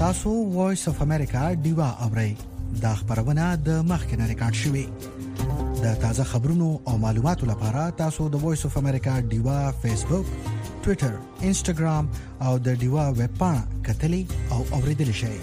تاسو وایس اف امریکا دیوا اورئ دا خبرونه د مخکنه ریکارډ شوې د تازه خبرونو او معلوماتو لپاره تاسو د وایس اف امریکا دیوا فیسبوک، ټوئیټر، انسټاګرام او د دیوا ویب پاڼه کتلی او اوریدل شئ.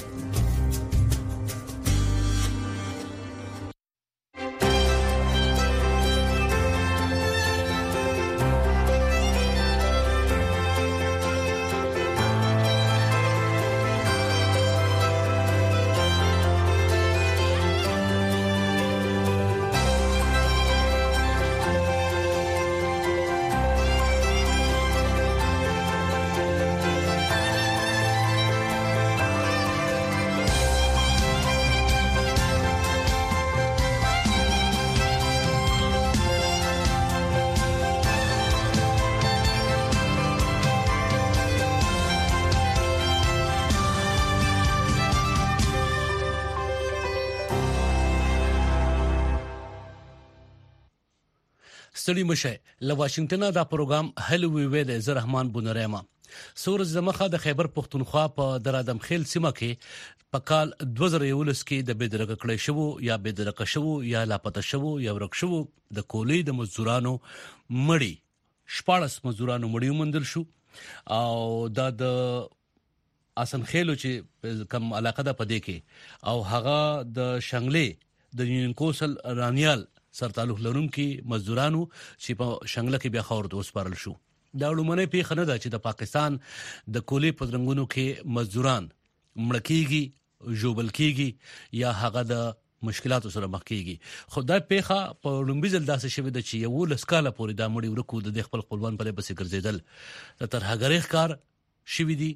ستړي مشه له واشنگټن دا پروګرام هلو وی د زه رحمان بونریما سور زمخه د خیبر پختونخوا په درادم خیل سیمه کې په کال 2019 کې د بدرګه کړې شوو یا بدرګه شوو یا لاپته شوو یا ورک شوو د کولې د مزدورانو مړی 14 مزدورانو مړی ومندل شو او د اسن خیلو چې کم علاقه ده پدې کې او هغه د شنګلې د یونین کوسل رانیال سر تعلق لرونکي مزدورانو چې په شنګله کې بیا خور د وسپارل شو. دا لومړی پیښه نه ده چې د پاکستان د کولې په رنګونو کې مزدوران مړکیږي، جوبل کیږي یا هغه د مشکلاتو سره مخ کیږي. خدای پیښه په لومبي ځل داسې شوی د چې یو لسکاله پورې د مړي ورکو د خپل خپلوان په بسې ګرځیدل تر هغه ښکار شوی دي،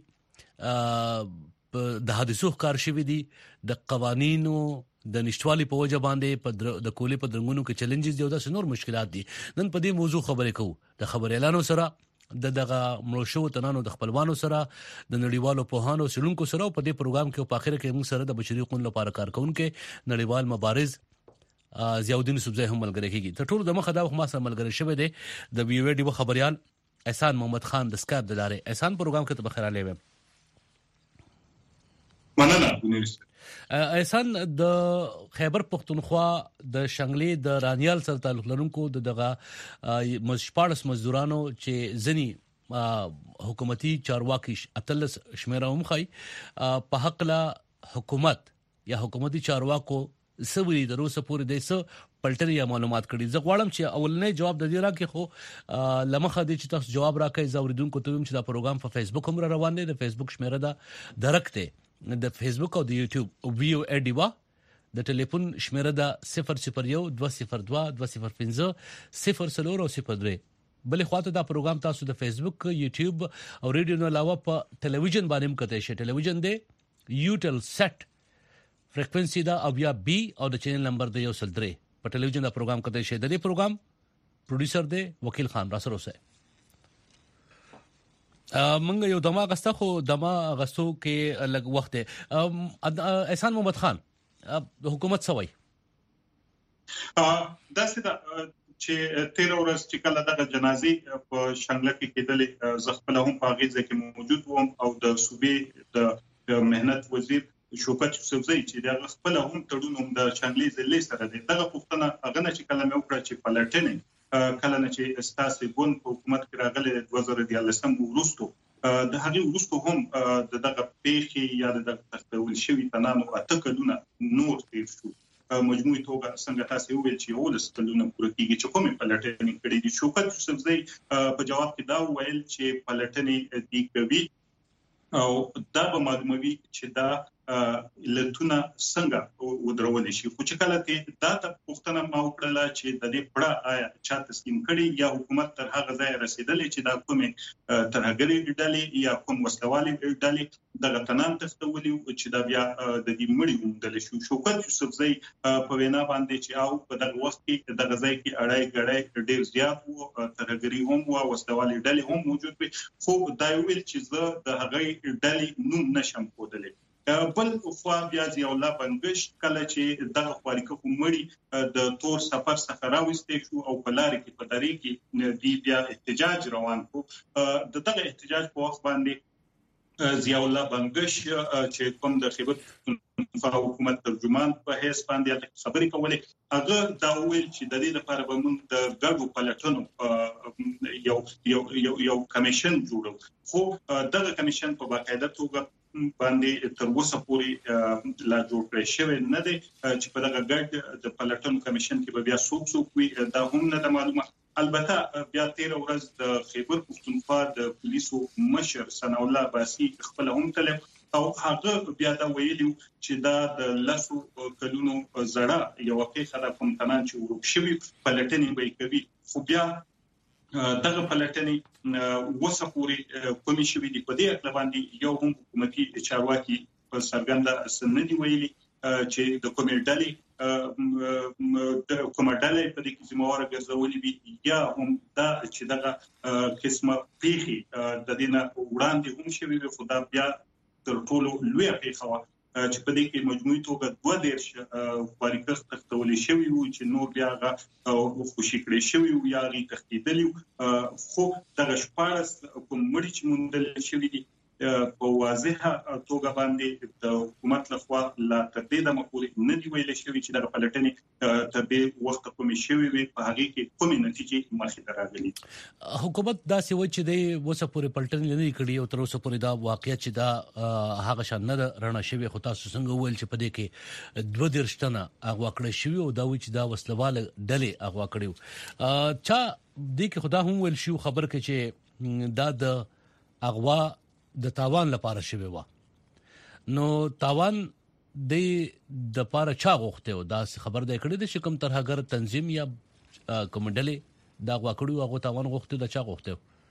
د حادثو ښکار شوی دي، د قوانینو د نشټوالي په وجه باندې په د کولې په درنګونو کې چیلنجز دی او د نور مشکلات دي. نن په دې موضوع خبرې کوو د خبر اعلانو سره دغه مړشو تنانو د خپلوانو سره د نړیوالو پوهانو سلونکو سره په دې پروګرام کې په اخر کې موږ سره د بشري حقوقو لپاره کارکونکو نړیوال مبارز ضیاءالدین سبزی هم ملګری کیږي. تر ټولو د مخه دا ما سره ملګری شوی دی د وی وی ډي خبريال احسان محمد خان د سکایپ د لارې. احسان پروګرام کې ته بخیر علي ویم. مننه. احسان د خیبر پختونخوا د شنګلې د رانیال سره تعلق لرونکو دغه مشپارس مزدورانو چې ځنی حکومتي چارواکي اتلس شمیره ومخای په حق لا حکومت یا حکومتي چارواکو سوي دروسه پورې دیسه پلټنې یا معلومات کړي. زه غواړم چې اولنې جواب د دې راکې خو لمخه دي چې تاسو جواب راکړئ. زوریدونکو ته چې دا پروګرام په فیسبوک هم روان دی. د فیسبوک شمیره دا درکته د فیسبوک او د یوټیوب ویو اډیوا د ټلیفون شمیره دا 001 202 205 003 بلې خواته دا پروګرام تاسو د فیسبوک، یوټیوب او ریډیو نه علاوه په ټلویزیون باندې هم کتئ شئ. ټلویزیون دی یوټل سیټ فریکوئنسي دا او یا بي او د چینل نمبر دی 103 په ټلویزیون دا پروګرام کتئ شئ. د دې پروګرام پروډوسر دی وکیل خان را سره اوسه. منګ یو دما غسته خو دما غستو کې لګ وخت احسان محمد خان حکومت سوي داسې دا چې 13 ورځ چې کله دغه جنازي په شنګله کې کېدلې زخپله هم په غیزه کې موجود وم او د صوبې د مهنت وزیر شوکت سبزی چې د خپل هم تړون هم د شنګلې ضلع سره دی. دغه پښتنه هغه چې کله مې وکړه چې پلټنې کله نه چې استاسي ګون په حکومت کې راغلي 2013 وروسته د هغه وروسته هم دغه پیښې یا د تخول شوی تنانو اته کلونه نور تیر شو. مجموعي توګه څنګه تاسو ویل چې یو لسکلونه پوره کیږي چې کومې پلټنې کړې دي. شوکت سبزی په جواب کې دا ویل چې پلټنې دي کوي او دا به معلوموي چې دا لټونه څنګه ودرول شي. خو چې کله ته دا پښتنه ما وکړه چې د دې پړه آیا چا تسلیم کړي یا حکومت تر هغه ځای رسیدلې چې دا کومه ترهګري ډلې یا کوم وسلوالي ډلې دغه تنان تفتولي چې دا بیا د دې مړي ومدل شو. شوکت یوسفزی په وینا باندې چې او په دغه وخت کې دغه ځای کې اړای غړای ډېر زیات وو، ترهګري هم وو، وسلوالي ډلې هم موجود وي. خو دا ویل چې زه د هغه ډلې نوم نشم کولای. بل خو بیا ځیاولا بنګش کله چې دغه خواریکه کومړي د تور سفر څخه راوستي شو او په لار کې په طریق کې دی بیا احتجاج روان کو. دغه احتجاج په وخت باندې ضیاء الله بنگش چې کوم د خیبر پښتونخوا حکومت ترجمان په هیڅ باندې خبرې کولې هغه دا ویل چې د دې لپاره به موږ د ګډو پلټنو یو کمیشن جوړو خو دغه کمیشن په باقاعده توګه باندې تر اوسه پورې لا جوړ کړی شوی نه دی چې په دغه ګډ د پلټنو کمیشن کې به بیا څوک وي دا هم نه معلومه. البته بیا 13 ورځ د خیبر پښتونخوا د پولیسو مشر ثنا الله باسي خپل هم تلف او هغه بیا دا ویلو چې دا د لاسو کلونو زړه یو پیښه د کوم تنان چې ورک شوی پلټنې به کوي خو بیا دغه پلټنې وسه پورې کومې شوی دی په دې اړه باندې یو هم حکومتي چارواکي په سرګنده سندې ویلي چې د کومېډالي په دې کې زموږه ګرځولې وي یا هم دا چې دغه قسمه پیخي د دینه وړاندې هم شوی وي خو دا بیا تر ټولو لوی پیښه و چې په دې کې مجموعي توګه 2 فاریکس تختولې شوی وو چې نور بیا خوشي کړی شوی وو یا غي تختیدلی خو دغه شپارس کوم مړي چې مونږ شوی دي په واضحه توګه باندې د حکومت لخوا لا تدید مقولې نه دی ویل شوی چې د پلټنې تر دې وخت کومې شوی وي په هغه کې کومې نتیجې مخې ته راغلي. حکومت دا سی و چې د وسه پورې پلټنې نه کړي او تر اوسه پورې دا واقعیت چې دا هغه شان نه رڼا شوی خو تاسو څنګه ویل چې په دې کې 2 تنه اغوا کړی شوی او دا و چې دا وسلواله ډلې اغوا کړیو چا دې کې خدا هم ویل شو خبر کې چې دا د اغوا د تاوان لپاره شوی و نو تاوان د پاره چا غوښته او دا خبر ده کړی د شکم ترهګر تنظیم یا کومډلې دا غواکړو هغه تاوان غوښته د چا غوښته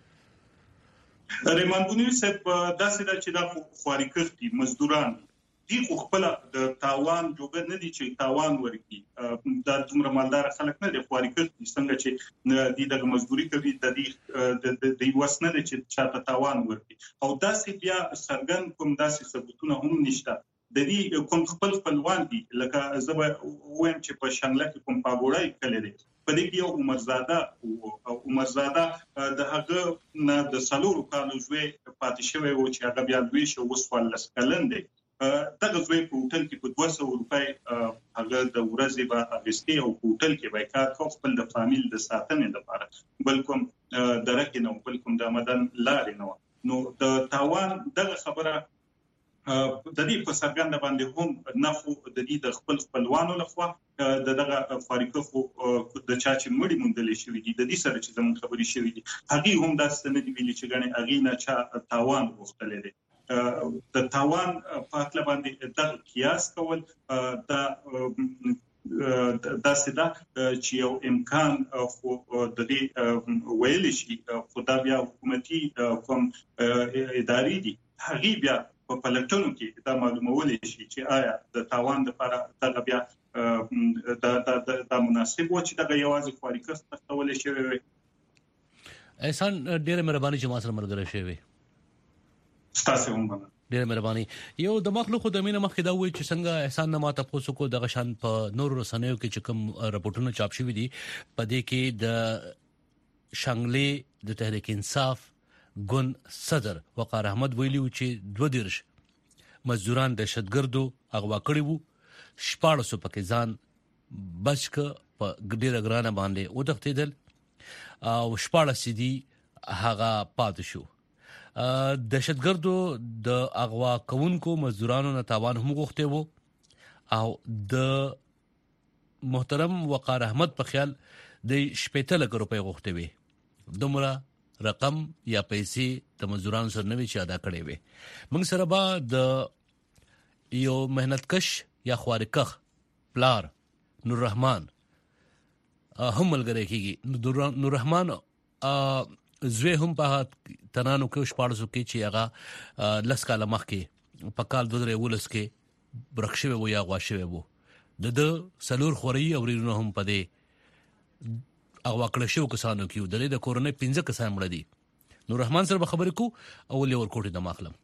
ریمان بونی صاحب داسې دا چې دا خواریکښتي مزدوران دي خپل د تاوان جوګ نه دي چې تاوان ورکی دا څومره مالدار خلک نه دي خواریکښتي څنګه چې د مزدوري کوي د وسنه دي چې چاته تاوان ورکی او داسې بیا سرګن کوم داسې ثبوتونه هم نشته د دې کوم خپلوان دي لکه زبر ویم چې په شانګله کې کوم پاګوړای کړي دي په دې کې یو عمرزاده د هغه نه د سالورو کالو ژوند پاتې شوی و چې هغه بیا دوی شو وسوال لسکلن دي دغه ځوی په هوټل کې په 200 روپۍ هغه د ورځې به اغستې او په هوټل کې به کار کوي خپل د فامیل د ساتنې لپاره بلکې درکې نو بلکې د آمدن لارې نو نو د تاوان دغه خبره د دې په سرګند باندې هم نفو د دې د خپلوانو لخوا دغه فاریکو د چا چې مړی مونډلې شوې دي د دې سره چې زموږ خبري شوې دي هغه هم داسې نه دی ویلي چې غني اغه نه چا تاوان غوښتل دي د تاوان په اړه باندې د قیاس کول دا سدا چې یو امکان خو د دې ویل شي خدای بیا حکومتي کوم اداري دي هغه بیا په پلټنو کې دا معلومول شي چې آیا د تاوان لپاره دغه بیا د مناسب و چې دغه یوازې فاریکس تختول شي وي. احسان ډېر مهرباني چې ما سره مرګره شوی ستاسو هم ډېر مهرباني یو د مخلوق د مینه مخکې دا وایي چې څنګه احسان نه ماته پوسو کو د غشان په نور رسنیو کې چې کوم راپورټونه چاپ شوي دي په دې کې د شانګلې د تحریک انصاف ګون صدر وقار احمد ویلیو چې 2 مزدوران د شتګردو اغوا کړي وو 1400 پکې ځان بچک په ګډیره ګرانه باندې او تختیدل او 14 دي هغه پات شو د شتګردو د اغوا کونکو مزدورانو نه تاوان هم غوښته وو او د محترم وقار احمد په خیال د 15 روپۍ غوښته وي دومره رقم یا پیسې د مزدورانو سره نوي چې ادا کړي وي. موږ سره به د یو مهنتکش یا خوارکخ پلار نور رحمان هم ملګری کیږي. نور رحمان زوی هم په تنانو کې شپارسو کې چې هغه لس کاله مخکې په کال 2019 کې برخښوي وو یا غواښوي وو د سلور خوري او ورونو هم پدې اغوا کړل شو کسانو کې د کورونې 15 کسان مړ دي. نور رحمان سره خبرې کو او لور کوټه د ماخلم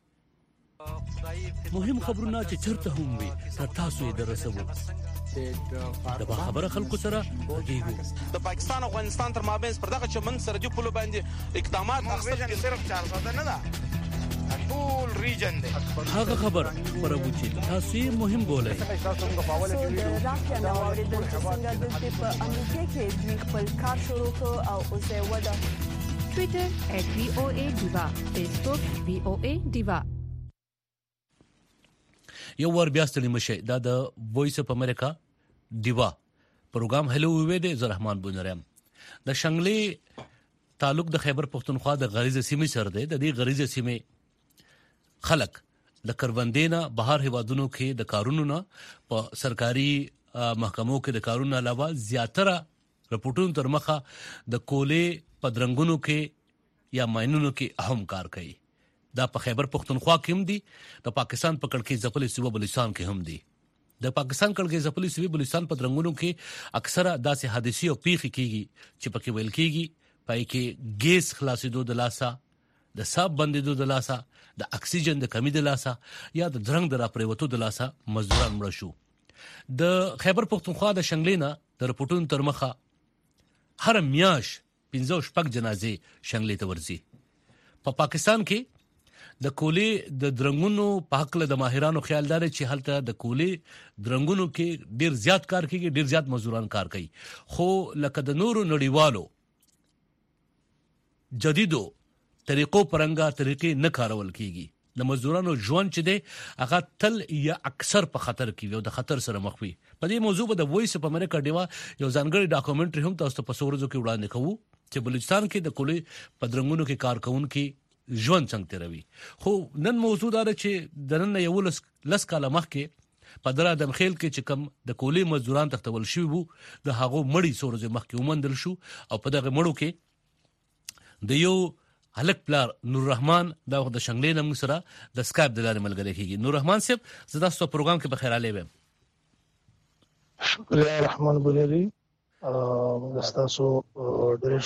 مهم خبرونه چې چرته هم وي تاسو یې درسو د خبره خلکو سره کېږي. د پاکستان او افغانستان تر مابین پر دغه چمن سره جو پلو باندې اقدامات اخیستل صرف 400 نه ده ټول ریجن دی هغه خبر خبرو چې تاسو یې مهم بولئ د رافیا نو اوریدل چې څنګه د په امریکا کې دوی خپل کار شروع کړ او اوس یې ودا Twitter @VOA_Diva Facebook VOA_Diva یو ور بیا ستړي مشه دا د وایس اف امریکا دیوا پروګرام هلو وې د زرحمان بونرم د شنګلي تعلق د خیبر پختونخوا د غریزه سیمې سره ده د دې غریزه سیمې خلک د کروندینا بهر هوادونو کې د کارونو نه په سرکاري محکمو کې د کارونو علاوه زیاتره رپورټونو تر مخه د کولې پدرنګونو کې یا ماينونو کې اهم کار کوي دا په خیبر پختونخوا کې هم دي د پاکستان په کړکۍ ځپلې صوبه بلوچستان کې هم دي د پاکستان کړکۍ ځپلې صوبه بلوچستان پدرنګونو کې اکثره داسې حادثې او پیښې کیږي چې پکې ویل کیږي پای کې ګیس خلاصېدو د لاسه د صاحب بندیدو د لاسه د اکسیجن د کمی د لاسه یا د درنګ د راپریوتو د لاسه مزدوران مړ شو د خیبر پختونخوا د شنګلینا د رپورټونو تر مخه هر میاش 15 شپږ جنازې شنګلې ته ورځي په پاکستان کې د کولې د درنګونو په حق له د ماهرانو خیال دار چې هلته د کولې درنګونو کې ډیر زیات کار کوي ډیر زیات مزدوران کار کوي خو لکه د نورو نړیوالو جديدو طریقو پرنګا طریقې نه کارول کیږي د مزدورانو ژوند چې دی هغه تل یا اکثر په خطر کې وي او د خطر سره مخ وي په دې موضوع به د وایس اف امریکا دیوا یو ځانګړی ډاکومنټري هم تاسو په سورزو کې وړاندې کوو چې بلوچستان کې د کولې پدرنګونو کې کارکونکو ژوند څنګه تیروي خو نن موضوع دا چې د نن یو لس کاله مخکې په درا دم خیل کې چې کم د کولې مزدوران تختول شوی وو د هغه مړی سورزه مخکې ومندل شو او په دغه مړو کې د یو هلک پلار نور رحمان دا د شنګلې نوم سره د سکایپ د لارې ملګری کیږي نور رحمان صاحب زدا ستاسو پروګرام کې بخیر علي ویم شکریا رحمان بولري تاسو ډېر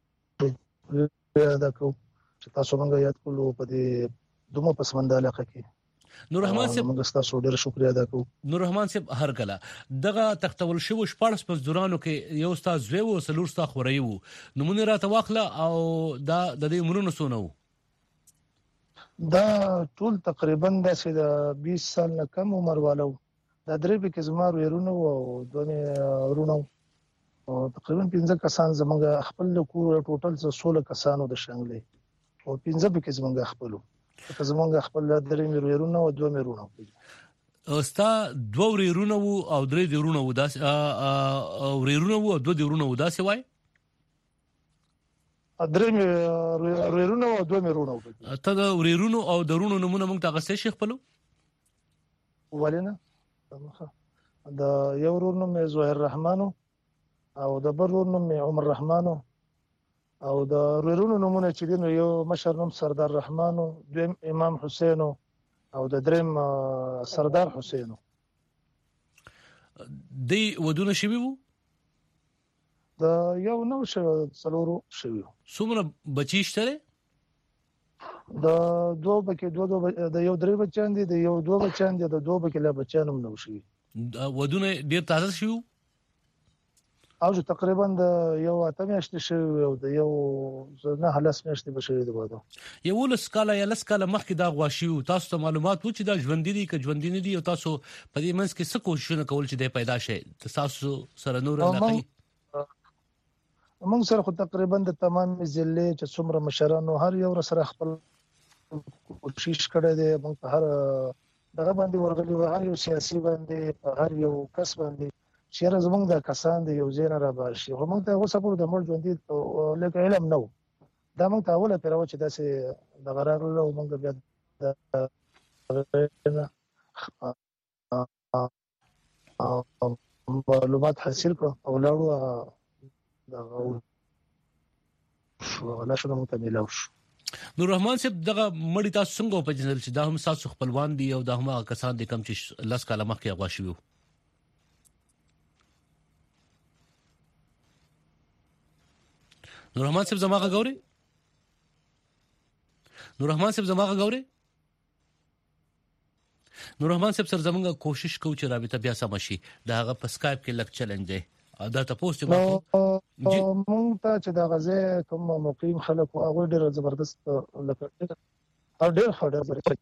دا کو چې تاسو موږ یاد کولو په دې دومره پسمنده علاقه کې نور رحمان صاحب موږ تاسو ډېر شکریا ادا کوو نور رحمان صاحب هر کله دغه تختول شو شپارس پس دورانو کې یو استاد زوی او سلور ستا خوري وو نمونه راته واخله او دا د دې عمرونو سونه وو دا ټول تقریبا د 20 سال نه کم عمر والو دا درې به کې زموږ ورونو او دوه ورونو او تقریبا 15 کسان زموږ خپل کور ټوټل 16 کسانو د شنګلې او 15 به کې زموږ خپلو که زمونږ خپل درې میرونه او دوه میرونه استا دوه ورونه او درې ورونه و داس او ورونه او دوه ورونه و داس وای درې ورونه او دوه میرونه ته د ورونه او درونو نمونه موږ ته غسه شیخ پلو ولینه دا یو ورونه مې زهیر رحمان او د بل ورونه مې عمر رحمان او د ورونو نمونه چې دین یو مشر نوم سردار رحمان او دویم امام حسین او د دریم سردار حسین دی ودونه شوی وو د یو نو څلورو شوی څومره بچی شته د دوه بکې د یو درې بچان دي د یو دوه بچان دي د دوه بکې لا بچان هم نو شوی ودونه ډیر تازه شوی او تقریبا د یو اته میاشتې شوی او د یو نه هلاس میاشتې بشوي دی واده یو لس کاله یا لس کاله مخکې دا غواشیو تاسو ته معلومات و چې دا ژوند دي که ژوند دي او تاسو په دې منځ کې څه کوششونه کول چې د پیدا شي تاسو سره نور علاقه موږ سره خو تقریبا د تمام ضلع چې څومره مشرانو هر یو سره خپل کوشش کړی دی موږ په هر دغه باندې ورغلي هر یو سیاسي باندې هر یو کس باندې چیرې زمونږ د کسان د یو ځای نه را باشي خو موږ ته اوسه په د مړ ژوند دي لکه علم نو دا موږ ته اوله پیرو چې داسې د غراغله او موږ بیا معلومات حاصل کړو او لاړو دا شو لا شنو متملاو شو نور رحمان صاحب دغه مړی تاسو څنګه په جنل چې دا هم تاسو خپلوان دي او دا هم کسان دي کم چې لاس کاله مخکې غواړي نور رحمان صاحب زماغه غوري نور رحمان صاحب سره زمونږ کوشش کوو چې رابطه بیا سم شي دا هغه په سکایپ کې لک چیلنج دی دا تاسو ته مونږ ته چې دا غزه کوم مقیم خلک او هغه ډېر زبردست لکه او ډېر خبره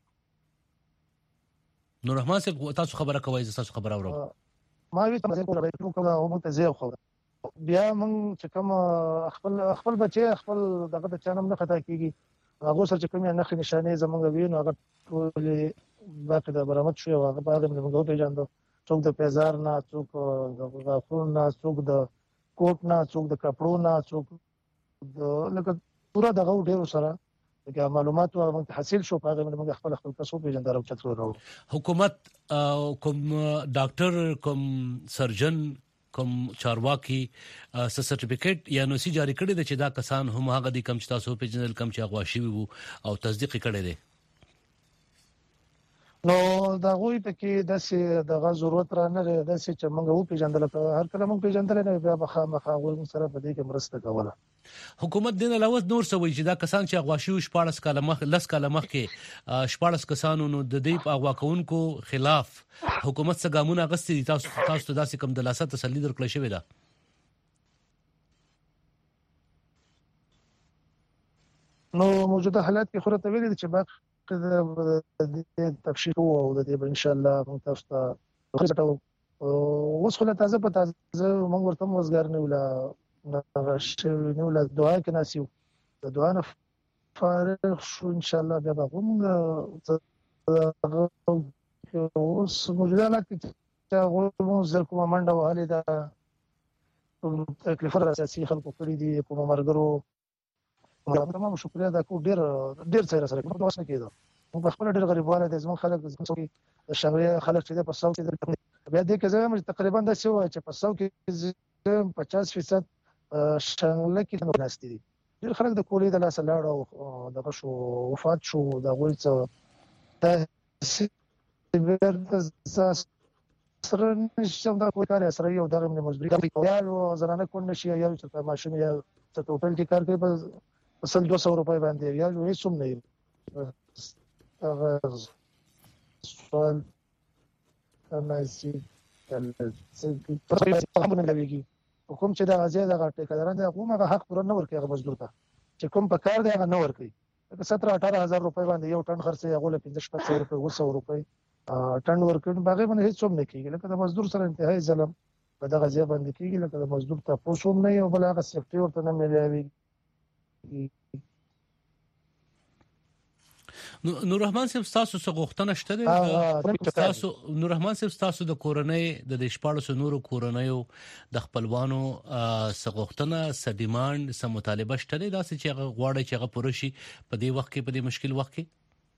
نور رحمان صاحب تاسو خبره کوي تاسو خبره اورم ما وی تاسو کوله به کومه او مونږ ته زیو خو بیا مونږ چې کوم خپل بچي خپل دغه د چانم نه خطا کیږي هغه سره چې کوم نه نشانه زمونږ وینو هغه ټول باقي د برامت شو هغه بعد موږ پیژاندو څوک د پیزار نه څوک د غاښونو نه څوک د کوټ نه څوک د کپړو نه څوک د لکه پورا دغه ډیرو سره د معلوماتو موږ حاصل شو په هغه موږ خپل کسو پیژندل او چترو حکومت کوم ډاکټر کوم سرجن کوم چارواکي سرټیفیکټ یا نو سي جاری کړی د چې دا کسان هم هغه دي کم چې تاسو پیژندل کم چې غواړي وو او تصدیق کړي دي نو دا غوي ته کې د ضرورت را نه ده چې موږ وو پیژندل هر کله موږ پیژندل نه بیا مخه غوړ سره په دې کې مرسته کوله حکومت دین علاوه نور څه وایي چې دا کسان چې غواړي 14 کاله مخ لس کاله مخ کې 14 کسانو نو د دې اغوا کوونکو خلاف حکومت څخه ګامونه غستې دي تاسو ته داسې کم دلاسه تسلی درکړل شوې ده نو موجوده حالات کې خورته ویلي چې باقي د تفشیح او د دې ان شاء الله موږ تاسو ته اوس خو له تازه په تازه موږ ورته وزګار نه ولا نو له دعا کې ناسیو د دعا نه فارغ شو ان شاء الله بیا به موږ اوس موجوده حالات کې موږ زر کومه منډه وهلې ده تکلیف اساسي خلکو کړی دي کومه مرګرو تمام شکریا دا کو ډیر څه سره کوم تاسو نه کېدو موږ خپل ډیر غریبانه دي زموږ خلک چې د شهري خلک چې په ساو کې بیا دې کې زموږ تقریبا د څه وای چې په ساو کې 50% شنګل کې نو ناشتي دي ډیر خلک د کولې د لاس لاړ او دغه شو وفات شو دا غوړ څه سره نشم دا کوی کار سره یو دغه مجبوري کوي او زنانه کو نشي یو چې ماشوم یا څه ټوټل کې کار کوي اصل 200 روپے باندې یا هیڅ هم نه هغه سوال ناسي کوم چې دا غزي دا ټیکداران دا کومه حق پوره نه ورکړي هغه مزدور ته چې کوم په کار دی هغه نه ورکړي 17-18 روپے باندې یو ټن خرڅي هغه له 15-16 روپے 200 روپے ټن ورکړي باغې باندې هیڅ هم نه کیږي لکه د مزدور سره انتهایی ظلم په دغه ځای باندې کیږي لکه د مزدور ته پوسوم نه یو بل هغه سیفټي ورته نه ملایوي نور رحمان صاحب تاسو څه غوښتنه شته تاسو نور رحمان صاحب تاسو د کورنۍ د 14 نورو کورنۍ د خپلوانو څه غوښتنه څه ډیماند څه مطالبه شته دا چې هغه غواړي چې هغه پوره شي په دې وخت کې په دې مشکل وخت کې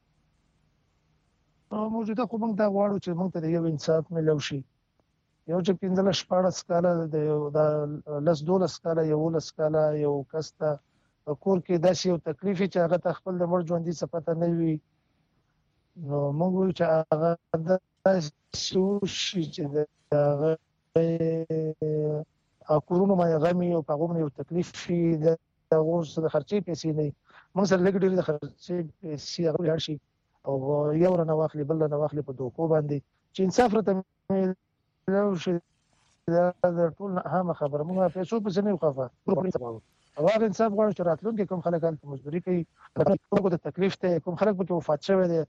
موجوده کوم دا غواړو چې موږ ته یو انصاف ملو شي یو چې 15-14 کاله د 10-12 کاله یو 10 کاله یو کسته کور کې داسې یو تکلیف چې هغه خپل د مړ ژوندۍ صفته نه وي نو موږ چې هغه د شي چې هغه کورونو باندې غمي او هغه یو تکلیف شي د اوس د خرچې پیسې نه موږ سره لګ ډېر د خرچې پیسې هغه لړ شي او یو رنه واخلي بل نه واخلي په دوکو باندې چې انصاف راته نو شي دا ټول اهم خبره موږ پیسو په ځنه خوفه او هغه انصاف غواړي چې راتلونکي کوم خلک هلته مزدوري کوي کومه د تکلیف ته کوم خلک به وفات شوی دي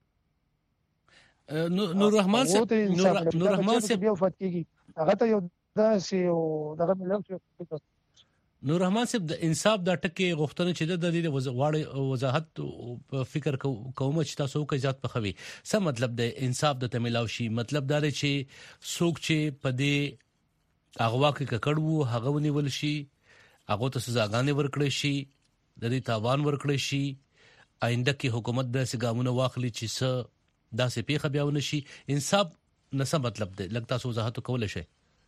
نور رحمان صاحب بیا وفات کیږي هغه ته یو داسې یو دغه ملک نور رحمان صاحب د انصاف د ټکي غوښتنه چې د دې غواړي وضاحت فکر کوم چې تاسو کې ذات په خوي څه مطلب د انصاف د تملاو شي مطلب دا دی چې څوک چې په دې اغوا کې ککړو هغه ونیول شي هغه ته سزاګانې ورکړي شي د دې تاوان ورکړي شي آینده کې حکومت د سګامونه واخلي چې څه داسې پیښه بیا ونشي انصاف نسه مطلب دی لکه تاسو وضاحت کول شي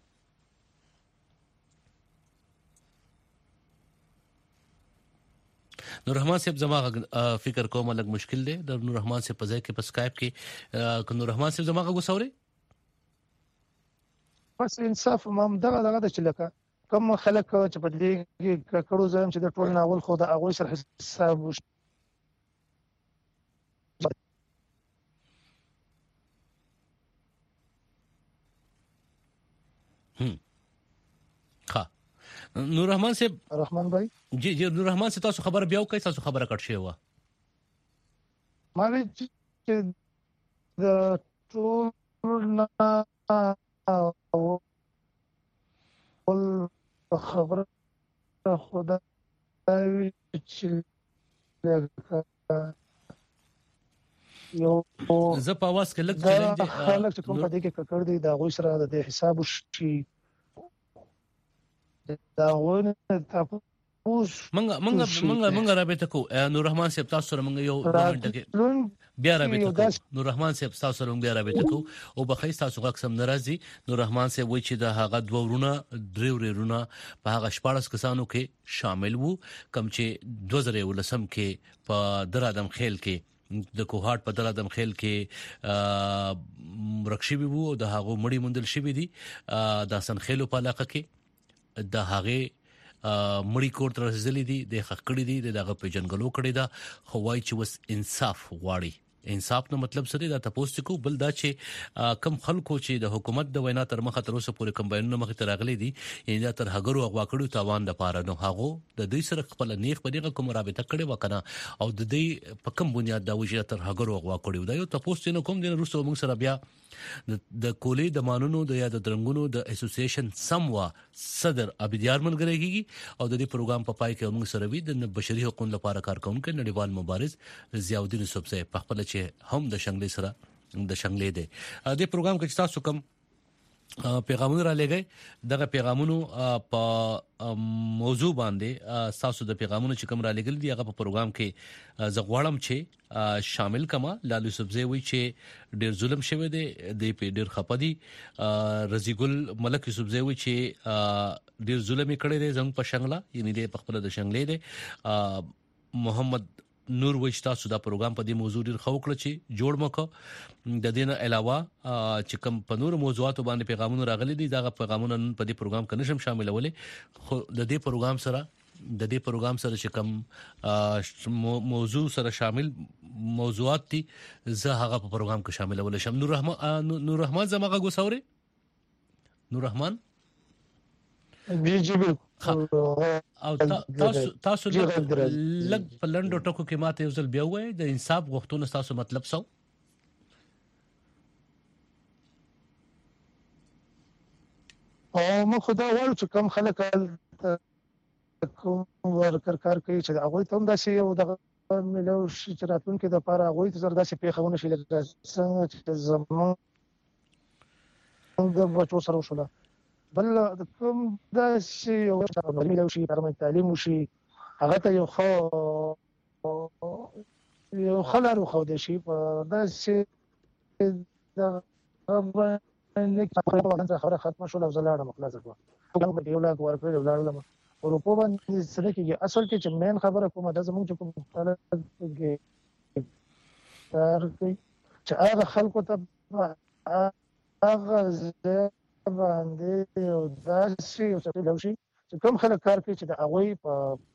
نور رحمان صاحب زماغه فکر کوم لګ مشکل دی د نور رحمان صاحب په ځای کې په سکایپ کې نور رحمان صاحب زماغه غوسوري بس انصاف مم دغه چې لکه کوم خلک چې په دې کې کړو زم چې د ټول ناول خو د اغوي سره حساب نور رحمان صاحب رحمان بھائی جی نور رحمان سے تاسو خبر بیا وکړئ تاسو خبره کټ شي وا ما وی چې د ټول نه ول خبره خدای چې یو زه په واس کې لږ چیلنج خلک چې کوم په دې کې کړ دي دا غوي سره د حساب شي دا ونه تاسو منګه رابطه کو نور رحمان صاحب تاسو سره منګه یو غونډه کې بیا رابطه کو نور رحمان صاحب تاسو سره بیا رابطه کو او بخښ تاسو قسم ناراضي نور رحمان صاحب وایي چې د هغه دوه ورونه درې ورونه په هغه 14 کسانو کې شامل وو کم چې 2019 کې په درادم خیل کې د کوهات په درادم خیل کې رکشي وو د هغه مړی مندل شوی دي د سن خیلو په علاقه کې د هغه مړی کور تر رسېدلې دي د خکړې دي دغه په جنگلو کړي دا خوای چې وس انصاف غواړي انصاف نو مطلب څه دی دا تاسو کو بل دا چې کم خلکو چې د حکومت د وینا تر مخه تر اوسه پورې کمباینونه مخه تر اغلي دي یا تر هغرو اغوا کړو تاوان د پاره نو هغه د دوی سره خپل نیخ په دغه کوم رابطه کړي وکنه او د دې په کم بنیاد دا وجه تر هغرو اغوا کړو دا یو تاسو نه کوم د روسو موږ سره بیا د کولې د مانونو د یا د درنګونو د اسوسییشن سموا صدر ابدیار ملګریږي او د دې پروګرام په پای کې موږ سره وی د بشري حقوقو لپاره کارکونکو نړیوال مبارز ضیاء الدین یوسف صاحب په خپل چې هم د شنګلې سره د شنګلې دی د پروګرام کې تاسو کوم پیغامونه را لګي دغه پیغامونو په موضوع باندې تاسو د پیغامونو چې کوم را لګل دي هغه په پروګرام کې زغواړم چې شامل کما لالو سبزی وی چې ډیر ظلم شوی دی د په ډیر خپدي رضی ګل ملک سبزی وی چې ډیر ظلم کړي دي زنګ په شنګلا یعنی د خپل د شنګلې دی محمد نور وښتا سودا پروګرام په دې موضوع ډیر خو کړ چې جوړ مکو د دې نه علاوه چې کوم په نور موضوعات باندې پیغامونه راغلي دي دا پیغامونه په دې پروګرام کې نشم شاملولې خو د دې پروګرام سره چې کوم موضوع سره شامل موضوعات دي زه هغه په پروګرام کې شاملول شم نور رحمان زماغه ګوسوري نور رحمان جی او تاسو لګ په لندو ټکو کې ماته یو ځل بیا وای د انصاف غوښتنه تاسو مطلب څه او مو خدا وایو چې کم خلک کوم ورکر کار کوي چې هغه ته هم داسې یو د ملو شراتون کې د لپاره هغه ته زړه داسې پیښونه شي لکه څنګه چې زموږ د بچو سره وشوله بل کوم داسې یو ملو شي پرمه تعلیم شي هغه ته یو خلارو خو د شي په داسې د خبره ختمه شو لفظلاړه مخلصه کوه په یو لاک ورکړل ولړم اروپا باندې سره کې اصل کې چې مین خبره کومه د زموږ کوم حالت کې تر کې چې هغه خلکو ته هغه باندې او داسې او څه لوشي چې کوم خلک کار کوي چې د هغه په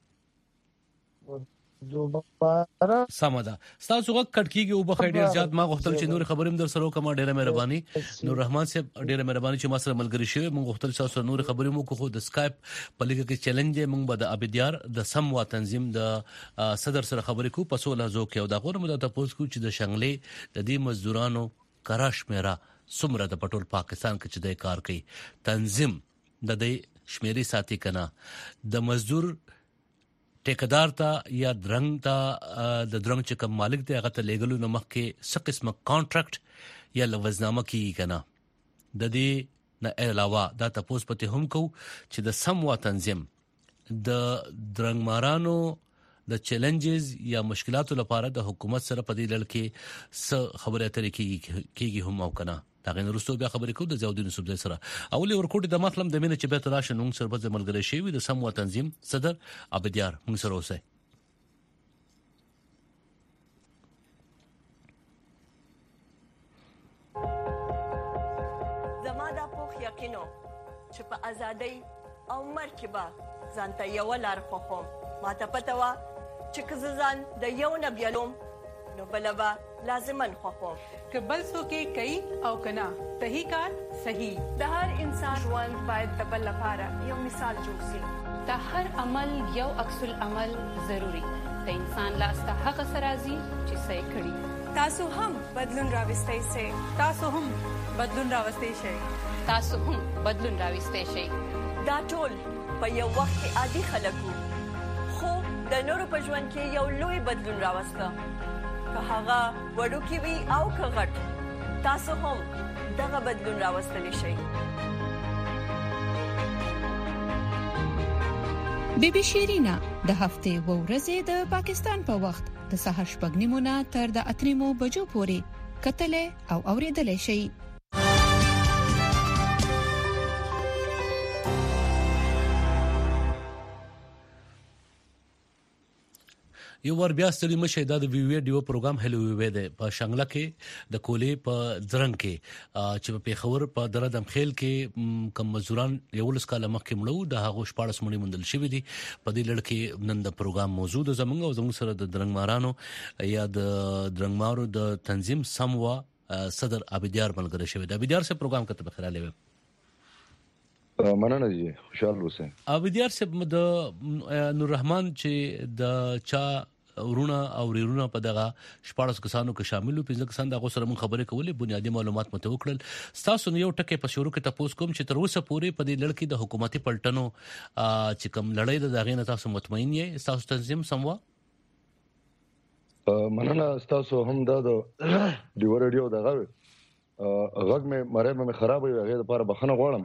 دوباره سمدا تاسو وګ کټکیږي او بخیر ډیر زیات ما غوښتل چې نور خبرم در سره کوم ډیره مهرباني نور رحمان صاحب ډیره مهرباني چې ما سره ملګری شوی موږ غوښتل تاسو نور خبرې مو کو د اسکایپ په لګه کې چیلنج موږ به د ابدیار د سموا تنظیم د صدر سره خبرې کو په 16 زو کې او دا غوړم د تاسو کو چې د شنګلې د دې مزدورانو کراش میرا سمره د پټول پاکستان کې چې د کار کوي تنظیم د دې شمیري ساتي کنا د مزدور ټیکدار ته یا درنګ ته د درنګ چې کوم مالک دی هغه ته لیګلو نمخ کې څه قسمه کانټراکټ یا لوزنامه کیږي کنه د دې نه علاوه دا تاسو پته هم کو چې د سموا تنظیم د درنګ مارانو د چیلنجز یا مشکلاتو لپاره د حکومت سره په دې لړ کې څه خبره اترې کیږي هم او کنه دا غن رسو بیا خبرې کو د ضیاء الدین یوسف سره اولی ورکوټ د مخلم د مینه چې به تراشه نوم سره په ملګری شي د سموا تنظیم صدر ابدیار موږ سره اوسه زماده پوخ یقینو چې په ازادۍ او مرکبه ځانته یو لار خوخم ماته پته وا چې کزان د یو نبیلوم نو بلبا لازمن خوخم که بل څوک کوي او کنا صحیح کار صحیح د هر انسان ژوند باید د بل لپاره یو مثال جوړ شي د هر عمل یو عکس العمل ضروری د د انسان لاس ته هغه سرازي چې سې کړی. تاسو هم بدلون راوستئ شئ. تاسو هم بدلون راوستئ شئ. تاسو هم بدلون راوستئ شئ. دا ټول په یو وخت کې عادي خلک وو، خو د نورو په ژوند کې یو لوی بدلون راوسته. که هغه وړوکی وي او که غټ، تاسو هم دغه بدلون راوستلی شئ. بی بی شیرینا د هفته و ورځې د پاکستان په وخت د سهار 8:30 تر د 8:00 بجو پورې کتلې او اوریدلې شي. یو ور بیا ستړي مشه د وی وی ډیو پروګرام هلو وی ده په شنګله کې د کولې په ځرنګ کې چې په خبر په درادم خیل کې کم مزدوران یو لس کاله مخکې مړو د هغه شپارس مونږ مندل شوی دي. په دې لړ کې نن د پروګرام موضوع د زمونږ او زموږ سره د درنګمارانو یا د درنګمارو د تنظیم سموا صدر عبدیار ملګری شوی د عبدیار سره پروګرام کته بخیراله وي. مننه جی خوشحال اوسئ. عبدیار صاحب د نور رحمان چې د چا ورونه او ریرونه په دغه 14 کسانو کې شامل وو، 15 کسان دغه سره مون خبرې کولې، بنیادی معلومات مته وکړل. تاسو نو یو ټکي په شروع کې تاسو کوم چې تر اوسه پورې په دې لړ کې د حکومتي پلټنو چې کوم لړۍ د دغه نه تاسو مطمئن یې تاسو تنظیم سموا؟ مننه تاسو هم د ډیو رادیو دغه غږ مې خراب وي، هغه لپاره بخښنه غواړم.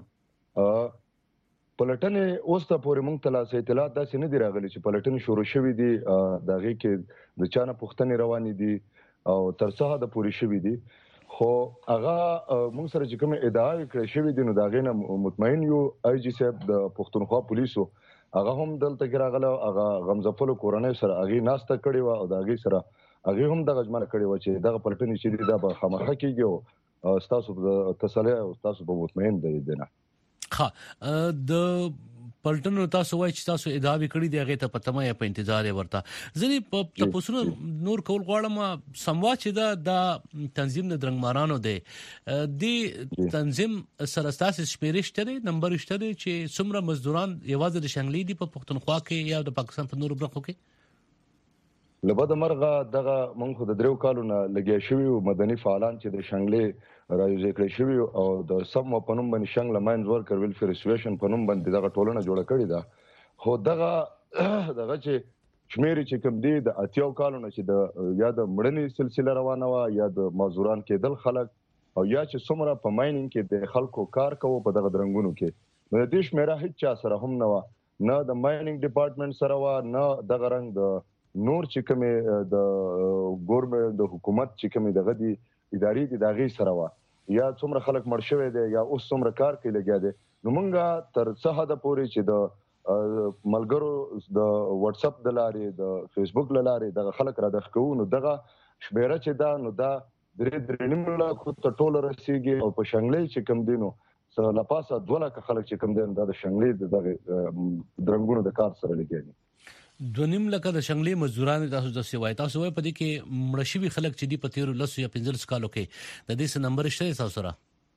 پلټنې اوس ته پورې مونږ ته لاس اطلاعات داسې نه دی راغلي چې پلټنې شروع شوې دي، دغه کې د چانه پوښتنې روانې دي او تر څه حد پورې شوې دي، خو هغه مونږ سره چې کوم ادعاوې کړې شوې دي نو دغه نه مطمئن یو. آی جی صاحب د پښتونخوا پولیسو هغه هم دلته کې راغله، هغه غمزفل کورنۍ سره هغه ناسته کړې و او دغه سره هغه هم دغه ژمنه کړې و چې دغه پلټنې چې دا به خامخا کیږي او تاسو د تسلی او تاسو به مطمئن دي نه. ها د پلټنو تاسو وایي چې تاسو ادعاوې کړې دي، هغه ته پته ما په انتظار ورته ځنی په تاسو نور کول غواړم. سموا چې دا تنظیم د درنګمارانو دی، د تنظیم سره تاسو شمیرشته نمبر شته چې څومره مزدوران یوازې د شنګلې دي په پښتونخوا کې یا د پاکستان په نورو برخو کې؟ لبد مرغه دغه مونږ د دریو کالو نه لګیا شوی او مدني فعالان چې د شنګلې رايوځي کړی شوی او د سم پنوم باندې شنګل ماینز ورکر ویلفیر اسوسییشن پنوم باندې دغه ټولنه جوړه کړې ده. خو دغه چې شمیرې چې کوم دی د اتیاو کالو نه چې د یا د مړنی سلسله روانه و یا د مزدوران کېدل خلک او یا چې څومره په ماینینګ کې د خلکو کار کوو په دغه درنګونو کې، نو د دې شمیره هیڅ چا سره هم نه و، نه د ماینینګ ډپارټمنټ سره و، نه دغه رنګ د نور چې کومه د ګورنمنت د حکومت چې کومه دغه دی ادارې دي دغه سره و، یا څومره خلک مړ شوی دي یا اوس څومره کار کوي لګیا دي. نو مونږه تر څه حد پورې چې د ملګرو د واتس اپ د لارې د فیسبوک لارې د خلک را دښ کوو، نو دغه شمیره چې دا نو دا درې لا کو ته ټول رسیږي او په شنګلې چې کم دینو سره لپاسه 2 لک خلک چې کم دین د شنګلې د درنګونو د کار سره لګیږي. 2.5 لک د شنګلې مزدوران تاسو د سیوای تاسو په دې کې مړشوي خلک چې دی په 13 یا 15 کالو کې د دې څه نمبر شته تاسو سره؟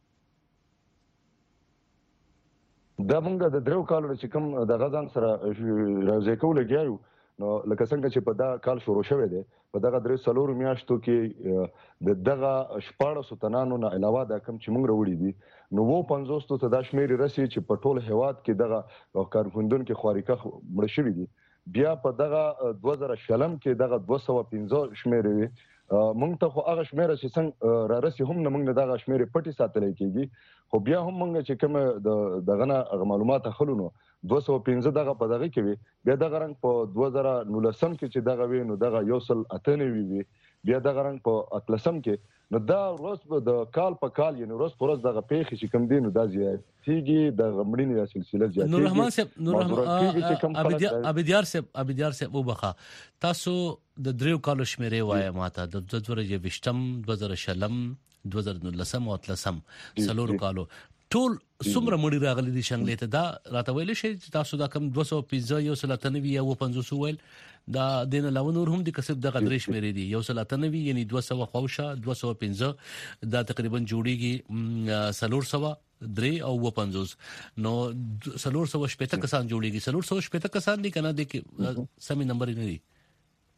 دا مونږ د دریو کالو چې کوم د غزان سره راځي کول لګیاو، نو لکه څنګه چې په دا کال شروع شوه دی په دغه 3 میاشتو کې د دغه 14 تنانو نه علاوه دا کم چې مونږ وروړي دي نو 50 ته د شمیرې رسي چې په ټول هواد کې دغه کارکوندون کې خواریکه مړ شوی دي. بیا په دغه 2000 کې دغه 215 شمیرې وي، مونږ ته خو هغه شمیره چې څنګه را رسي هم نه مونږ دغه شمیرې پټي ساتلې کېږي، خو بیا هم مونږ چې کوم دغه معلومات خلونو 215 دغه په دغه کې وي، بیا دغه رنګ په 2019 کې چې دغه وي نو دغه 198 وي، بیا دغه رنګ په 13 کې نو دا روز د کال په کال یعنی روز پر روز دغه پیښې چې کوم دي نو دا زیاتېږي، د غمړینې سلسله زیاتېږي. نور رحمان صاحب عبدیار صاحب وبخا تاسو د دریو کالو شمیرې وایي ماته د 2020 2020 2019 او 13 سلور کالو ټول څومره مړي راغلي دي شنګلې ته، دا راته ویل شي چې تاسو دا کم 215 یو 93 یا 50 ویل دا دین علاوه نور هم دي کسب دغه درې شمیرې دي 193 یعنی 200 خوښه 215 دا تقریبا جوړیږي 300 او 50 نو 300 شپته کسان جوړیږي 300 شپته کسان دي کنه د سمي نمبر نه دي.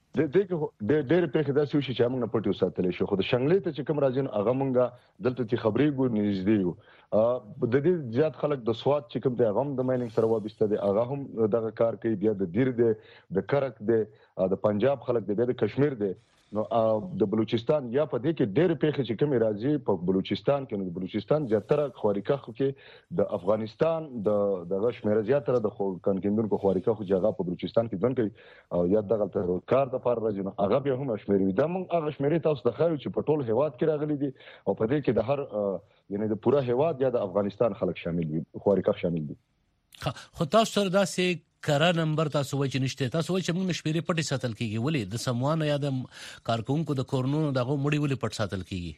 د دې ډېر په خدا سوي چې موږ نه پټو ساتلې شو خو د شنګلې ته چې کوم راځي هغه موږ دلته چې خبرې ګو نږدې یو د دې زیات خلک د سواد چې کوم دی هغه هم د مایننګ سره وابسته دي هغه هم دغه کار کوي بیا د دیر دی د کرک دی د پنجاب خلک دی بیا د کشمیر دی نو د بلوچستان یا په دې کې ډېر پیښې چې کوم راځي په بلوچستان کې نو د بلوچستان زیاتره خوارکخو کې د افغانستان د شمیره زیاتره د کانکیندونکو خوارکخو جګه په بلوچستان کې ځن کوي او یا دغه کار د فار راځي نو هغه به هم شمیرې دا موږ هغه شمیرې تاسو د خایو چې په ټول هیواد کې راغلي دي او په دې کې د هر یعنی د پوره هیواد یا د افغانستان خلک شامل دي خوارکخ شامل دي خو تاسو سره دا سه کرا نمبر تاسو وایي چې نشته تاسو وایي چې موږ نشپېری پټي ساتل کیږي ولې د سموان یا د کارکونکو د کورونو دغه مړی ولې پټ ساتل کیږي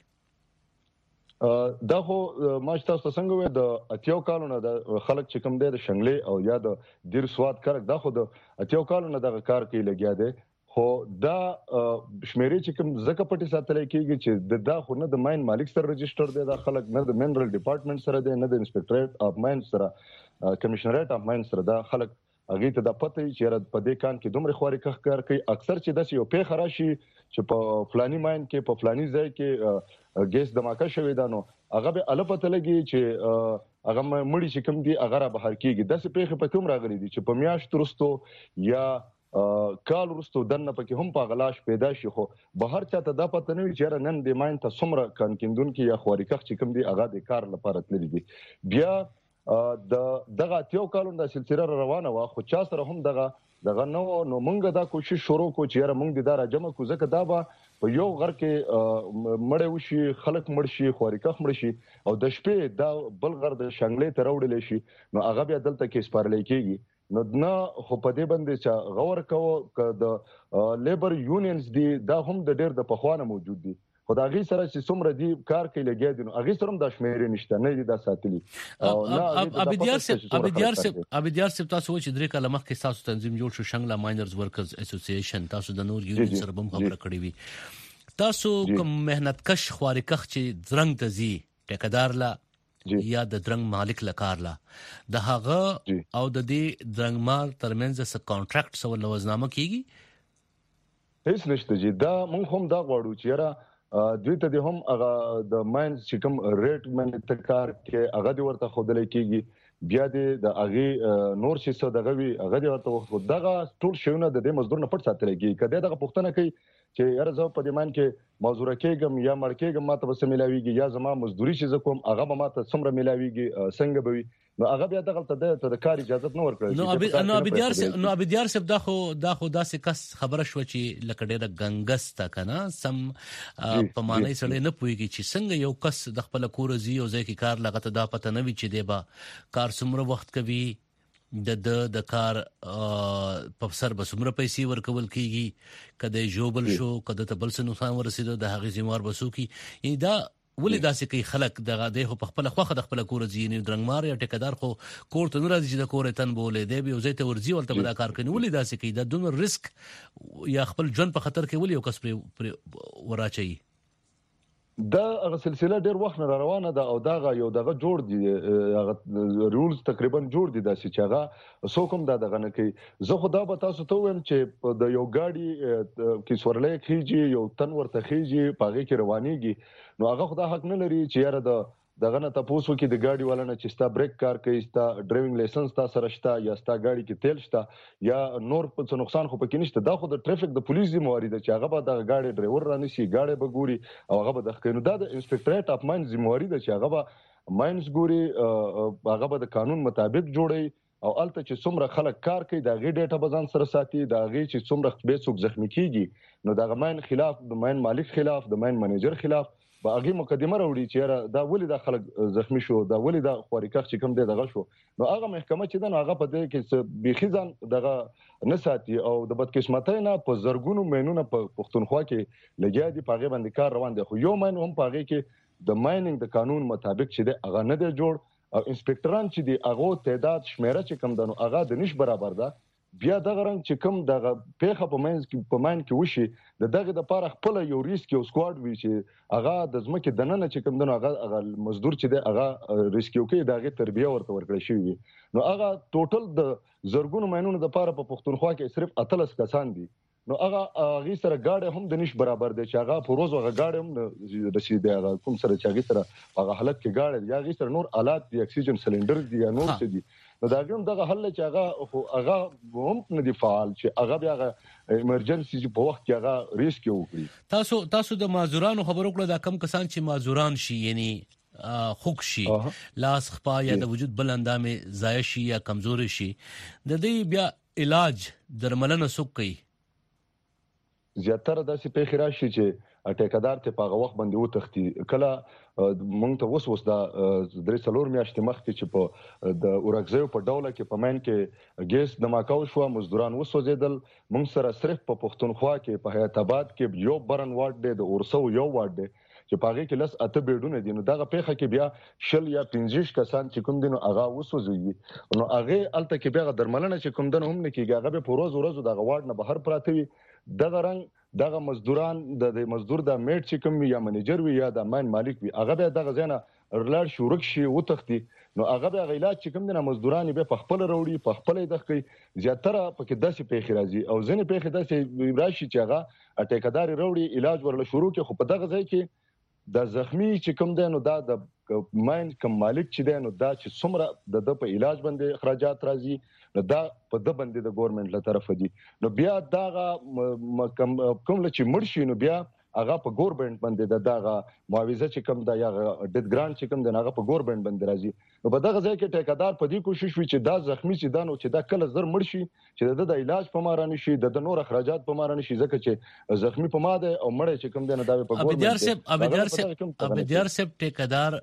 دا خو ماش تاسو څنګه وې د اتیو کالونو د خلک چې کوم دی د شنګلې او یا د دیر سواد کرک دا خو د اتیو کالونو د کار کې لګیا دی خو دا شمیرې چې کوم زکه پټي ساتل کیږي چې دا خو نه د ماین مالک سره رجستر دی دا خلک نه د منرل ډپارټمنټ سره دی نه د انسپکټریټ اف ماین سره کمشنریټ اف ماین سره دا خلک هغه ته د پته چې په دې کان کې دومره خواري کار کوي اکثر چې د یو پیښه راشي چې په فلاني ماین کې په فلاني ځای کې ګیس دماکه شوی دا نو هغه به الپته لګي چې هغه مړی چې کوم دی هغه را بهر کیږي د څه پیښه په کوم راغلي دي چې په میاشت ترستو یا کال ورستو دنه پکې هم په غلاش پیدا شي خو بهر چاته دا پته نه وي چې نن د ماین ته څومره کانکیندونکو یا خوارکخ چې کوم دی هغه د کار لپاره تللی دي بیا دغه تیو کالون د سلسله روانه وا خو چا سره هم دغه نو مونږ دا کوشش شروع کو چې یاره مونږ د دار جمع کو ځکه دا به په یو غر کې مړ وشي خلک مړ شي خوارکخ مړ شي او د شپې دا بل غر د شنګلې ته راوړل شي نو هغه بیا دلته کې سپارلې کیږي نو نه خو په دې باندې چې غور کوو د لیبر یونینز دي دا هم د ډېر د پخوانه موجود دي خدای سره چې څومره دی کار کوي لګیا دي نو هغه سره هم د شمیرې نشته نه دي دا ساتلي او ابدیار سپ تاسو چې درې کاله مخکې تاسو تنظیم جوړ شو شنګلا ماینرز ورکرز اسوسییشن تاسو د نور یونین سره هم خبره کړې وي تاسو کوم مهنت کش خوارکخ چې درنګ تزي ټیکدار لا یا د درنګ مالک لکار لا د هغه او د دې درنګ مال ترمنځ څه کانټراکټ سو لوزنامه کیږي هیڅ نشته جی دا مونږ هم دا غواړو چې یاره دوی ته هم هغه د ماینز چې کوم ریټ باندې تکار کې هغه دی ورته خودلې کیږي بیا د هغه نور شي څه دغه وی هغه دی ورته دغه ټول شیونه د دې مزدور نه پټ ساتل کیږي کله دغه پښتنه کوي چې یاره زه په دې مان کې مزدور کېږم یا مړ کېږم ماته به څه ملاويږي یا زما مزدوري چې زه کوم هغه به ماته څومره ملاويږي څنګه به وي نو هغه بیا دغه ته د کار اجازه نه ورکړي نو ابدیار سب دا خو داسې کس خبره شو چې لکه ډېر غنګس تا کنه سم په معنی سره نه پويږي چې څنګه یو کس د خپل کور زی او ځکه کار لغته دا پته نه وي چې دی با کار څومره وخت کوي د کار په سر به څومره پیسې ورکول کیږي کله جوبل شو کله ته بل څه نقصان ورسېدو د هغه ذمہوار بسو کی یعنی دا ولې داسې کوي خلک دغه د په خپل خوخه د خپل کور زی نه درنګمار یا ټیکدار خو کور ته ناراضي چې د کور تن بولې دی به زیته ورزي ولته بل کار کوي ولې داسې کوي د دون ریسک یا خپل ژوند په خطر کې ولې یو کس پر وراچي دا هغه سلسله ډیر وخت نه روانه ده او دا یو دغه جوړ دي هغه رولز تقریبا جوړ دي د سچاغه سوکم دا دغه نه کوي زه خدا به تاسو ته ویم چې د یو گاډي کې سورلې کیږي یو تن ورته کیږي پاغه کې روانيږي نو هغه خدا حق نه لري چې یاره دغه نه تاسو کې د گاډي ولنه چې ستا بریک کار کوي ستا ډرایوینګ لایسنس تا سره شته یا ستا گاډي کې تیل شته یا نور څه نقصان خو پکې نشته دا خو د ټریفیک د پولیس ذمہواری ده چې هغه به د گاډي ډرایور رانیسي گاډي به ګوري او هغه به د خنو دا د انسپکټریټ اف ماین ذمہواری ده چې هغه به ماینز ګوري هغه به د قانون مطابق جوړي او الته چې څومره خلک کار کوي دا غي ډیټا بزن سره ساتي دا غي چې څومره به څوک زخمی کیږي نو دا ماین خلاف د ماین مالک خلاف د ماین منیجر خلاف باغي مقدمه راوړي چې دا ولې د خلک زخمی شو دا ولې د خوارکخ چې کوم دی دغه شو نو هغه محکمه چې دا هغه په دې کې بيخیزان دغه نه ساتي او د بدقسمتۍ نه په زرګونو مینونه په پښتونخوا کې لګیا دي پاغه باندې کار روان دي خو یو ماین هم پاغه کې د مایننګ د قانون مطابق چې دی هغه نه دی جوړ او انسپکټران چې دی هغه تعداد شمیره چې کم دنو هغه د نش برابر ده بیا دغه رنګ چې کوم دغه پیخه په ماین کې وشي دغه د پاره خپل یو ریسک یو سکواډ وی چې هغه د ځمکې دننه چې کوم دنو هغه مزدور چې دی هغه ریسک یو کې دغه تربیه ورته ورکړی شي نو هغه ټوټل د زرګونو ماینونو د پاره په پښتونخوا کې صرف 13 کسان دي نو هغه غي سره گاډي هم د نش برابر دي چې هغه پروز هغه گاډي هم رسیدي هغه کوم سره چې هغه سره هغه حالت کې گاډي یا غي سره نور آلات دي اکسیجن سلندر دي یا نور څه دي نو دا کوم دغه حل چې هغه هم نه دي فعال چې هغه بیا ایمرجنسي په وخت کې هغه ریسک وکړي تاسو د معذورانو خبرو کړه دا کم کسان چې معذوران شي یعنی خوک شي لاس خپا یا د وجود بل اندامه ضایع شي یا کمزور شي د دې بیا علاج درملنه سوک کوي زیاتره داسې په خیره شي چې ټیکدار ته په وخت باندې وتختی کله مونږ ته وسوس دا درې څلور میاشتې مخکې چې په د اورګزیو په ډوله کې په مین کې ګیس د ماکاو شو مزدوران وسوځیدل مونږ سره صرف په پښتونخوا کې په حیات آباد کې یو برن وارد دی د اورسو یو وارد دی چې پاغه کې لس اته بیډونه دي نو دغه پیخه کې بیا شل یا 15 کسان چې کوم دي نو هغه وسوځي نو هغه الته کې بیا درملنه چې کوم دنه هم نه کیږي هغه به پروز ورځو دغه وارد نه بهر پراته وي دغه رنګ دغه مزدوران د مزدور د میټ چې کوم یا منیجر وي یا د ماین مالک وي هغه به دغه ځنه رلار شورک شي وتختی نو هغه به علاج چې کوم دنه مزدوران به په خپل وروړي په خپل دغه زیاتره پکې داسې پیخي راځي او ځنه پیخي داسې راشي چې هغه ټیکداري وروړي علاج ورله شروع کې خو په دغه ځای کې د زخمی چې کوم دی نو دا د ماین کم مالک چې دی نو دا چې څومره د په علاج باندې اخراجات راځي نو دا په د باندې د ګورنمنت له طرف دي نو بیا دا کوم چې مرشي نو بیا هغه په ګورنمنت باندې دغه معاوضه چې کوم دا یا ډیت ګرانټ چې کوم دا هغه په ګورنمنت باندې راځي نو په دغه ځای کې ټیکدار په دې کوشش وی چې دا زخمی چې دا نو چې دا کله زر مرشي چې د علاج په مار نه شي د نور اخراجات په مار نه شي ځکه چې زخمی په ماده او مړ چې کوم دا نه دا په ګورنمنت ابدیار سب ټیکدار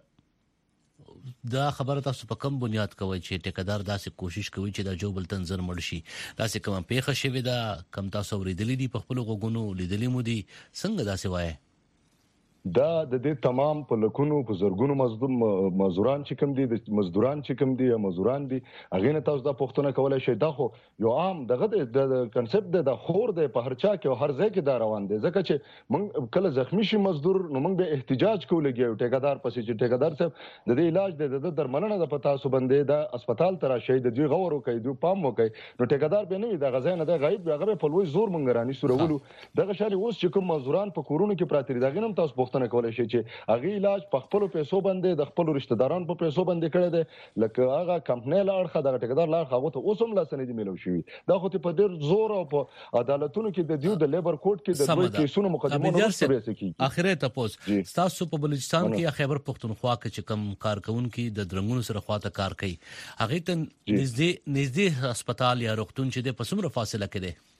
دا خبره تاسو په کوم بنیاد کوي چې ټیکدار داسې کوشش کوي چې دا جو بلتن زر مړ شي داسې کوم پیښه شوی دا کم تاسو ورېدلې دي په خپل غوګونو لیدلې مو دي څنګه داسې وایي دا د دې تمام په لکونو په زرګونو مزدوران چې کوم دي د مزدوران چې کوم دي یا مزدوران دي هغه نه تاسو دا پښتنه کولای شي دا خو یو عام دغه د کنسپټ د خور د په هرچا کې او هر ځای کې دا روان دي ځکه چې موږ کله زخمی شي مزدور نو موږ به احتجاج کولګي ټیکدار پسې چې ټیکدار صاحب د دې علاج د درملنه د پتا سو بندې د هسپتال تر شي د دوی غور کوي دوی پام وکي نو ټیکدار به نه د غزا نه د غایب هغه په لوی زور مونږ رانی سورولو دغه شالي اوس چې کوم مزدوران په کورونو کې پراته دي دغه نم تاسو نه کولای شي چې هغه علاج په خپل پیسو باندې د خپل رشتہ داران په پیسو باندې کړی دی لکه هغه کمپنی لاړه د ټیکدار لاړه هغه ته اوسم لاسنه دي ملو شي دا خو په ډیر زور او په عدالتونو کې د دیو د لیبر کوډ کې د دوی کیسونو مقدمه نه کوي اخره تاسو تاسو په بلوچستان کې یا خیبر پختونخوا کې چې کم کارکون کې د درنګونو سره خواته کار کوي هغه ته نږدې هسپتال یا روغتون چې د پسمره فاصله کې دی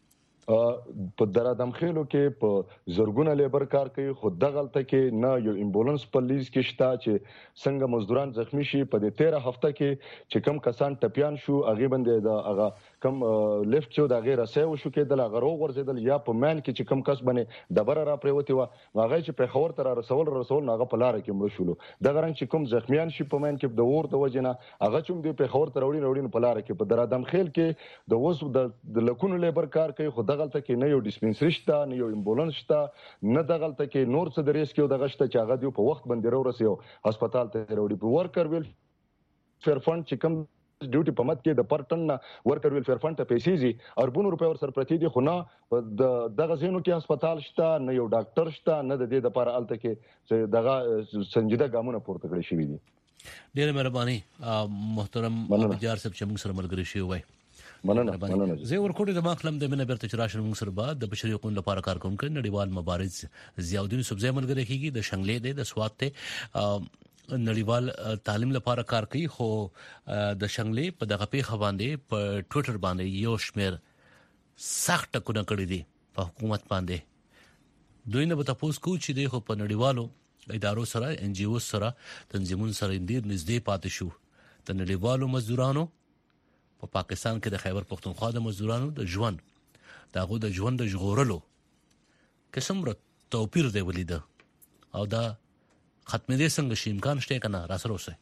په درادم خېلو کې په زرګونه لیبر کار کوي خو دغلته کې نه یو امبولانس پولیس کې شته چې څنګه مزدوران زخمی شي په دې 13 هفته کې چې کم کسان ټپيان شو هغه باندې دا هغه کم لیفت شو دا غیر اسه شو کې د غرو ورزیدل یا په مان کې چې کم کس باندې دبر را پریوتی و هغه چې په خور تر رسول هغه په لار کې مړ شول د غرنګ چې کوم زخمیان شي په مان کې د ور د وجنه هغه چې د په خور تر وړي په لار کې په درادم خېل کې د وسو د لکونو لیبر کار کوي خو دغلته کې نه یو ډیسپنسری شته نه یو امبولانس شته نه دغلته کې نور څه د ریسک یو دغه شته چې هغه دی په وخت باندې ورسېو هسپتال ته وروړي په ورکر ویل فیر فند چې کوم ډیوټي په مت کې د پرټن ورکر ویل فیر فند ته پیسې زی اربونو روپیا ور سره پرتی دي خو نه دغه زینو کې هسپتال شته نه یو ډاکټر شته نه د دې لپاره الته کې دغه سنجیده ګامونه پورته کړی شوی دي ډېر مهرباني محترم ابجار صاحب چې موږ سره ملګری شوی وای مننه زه ورکوټه د مخلم د منه برته چراشن موږ سره بعد د بشري حقوقو لپاره کار کوونکی نړیوال مبارز ضیاءالدین سبزی ملګری کیږي د شنګلې د سواد ته نړیوال تعلیم لپاره کار کوي خو د شنګلې په دغه پیښه باندې په ټوئیټر باندې یو شمیر سخت ټکونه کړی دي په حکومت باندې دوی نه به تاسو کو چې د خو په نړیوالو ادارو سره ان جی او سره تنظیمونو سره ډیر نږدې پاتې شو د نړیوالو مزدورانو په پاکستان کې د خیبر پختونخوا د مزدورانو د ژوند دغه د ژوند د ژغورلو قسم را توپیر دی ولیده او دا ختمې دې څنګه شي امکان شته کنه را سره اوسه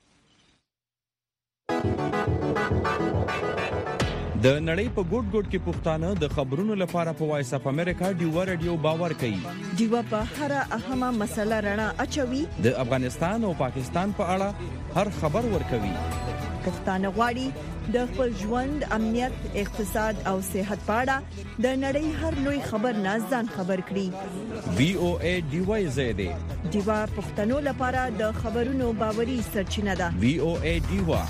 د نړۍ په ګوټ ګوټ کې پښتانه د خبرونو لپاره په وایس اف امریکا ډیوا رادیو باور کوي ډیوا په هر اهمه مسله رڼا اچوي د افغانستان او پاکستان په اړه هر خبر ورکوي پښتانه غواړي د خپل ژوند امنیت اقتصاد او صحت په اړه د نړۍ هر لوی خبر نه ځان خبر کړي VOA ډیوا زیاده ډیوا پښتنو لپاره د خبرونو باوري سرچینه ده VOA ډیوا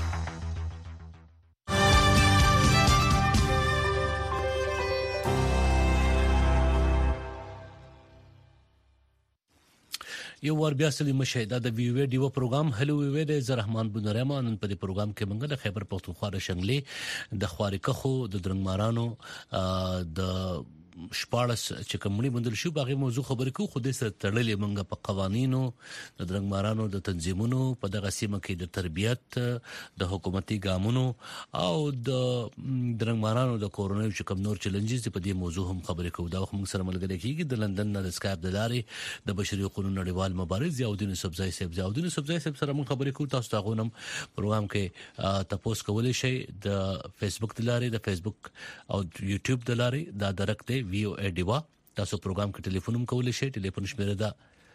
یو ور بیا سلی مشاهده د وی وی ډیو پروګرام هلو وی وی د زرحمان بن رحمان په دې پروګرام کې موږ د خیبر پختونخوا د شنګلې د خوارکخو د درنګمارانو د شپارس چې کومړي بندل شو باغې موضوع خبرې کو خو دې سره تړلې منګه په قوانینو د درنګمارانو د تنظیمونو په دغه سیمه کې د تربيت د حکومتي ګامونو او د درنګمارانو د کورونو چې کوم نور چیلنجز په دې موضوع هم خبرې کو دا موږ سره ملګری کیږي د لندن نه د سکایپ د لارې د بشري حقوقو نړیوال مبارز ضیاءالدین یوسفزئی صاحب سره موږ خبرې کو تاسو ته غونم پروګرام کې تاسو کولای شئ د فیسبوک د لارې د فیسبوک او یوټیوب د لارې دا درکته VOA ډیوا تاسو پروګرام کې ټلیفون هم کولای شئ ټلیفون شمیره ده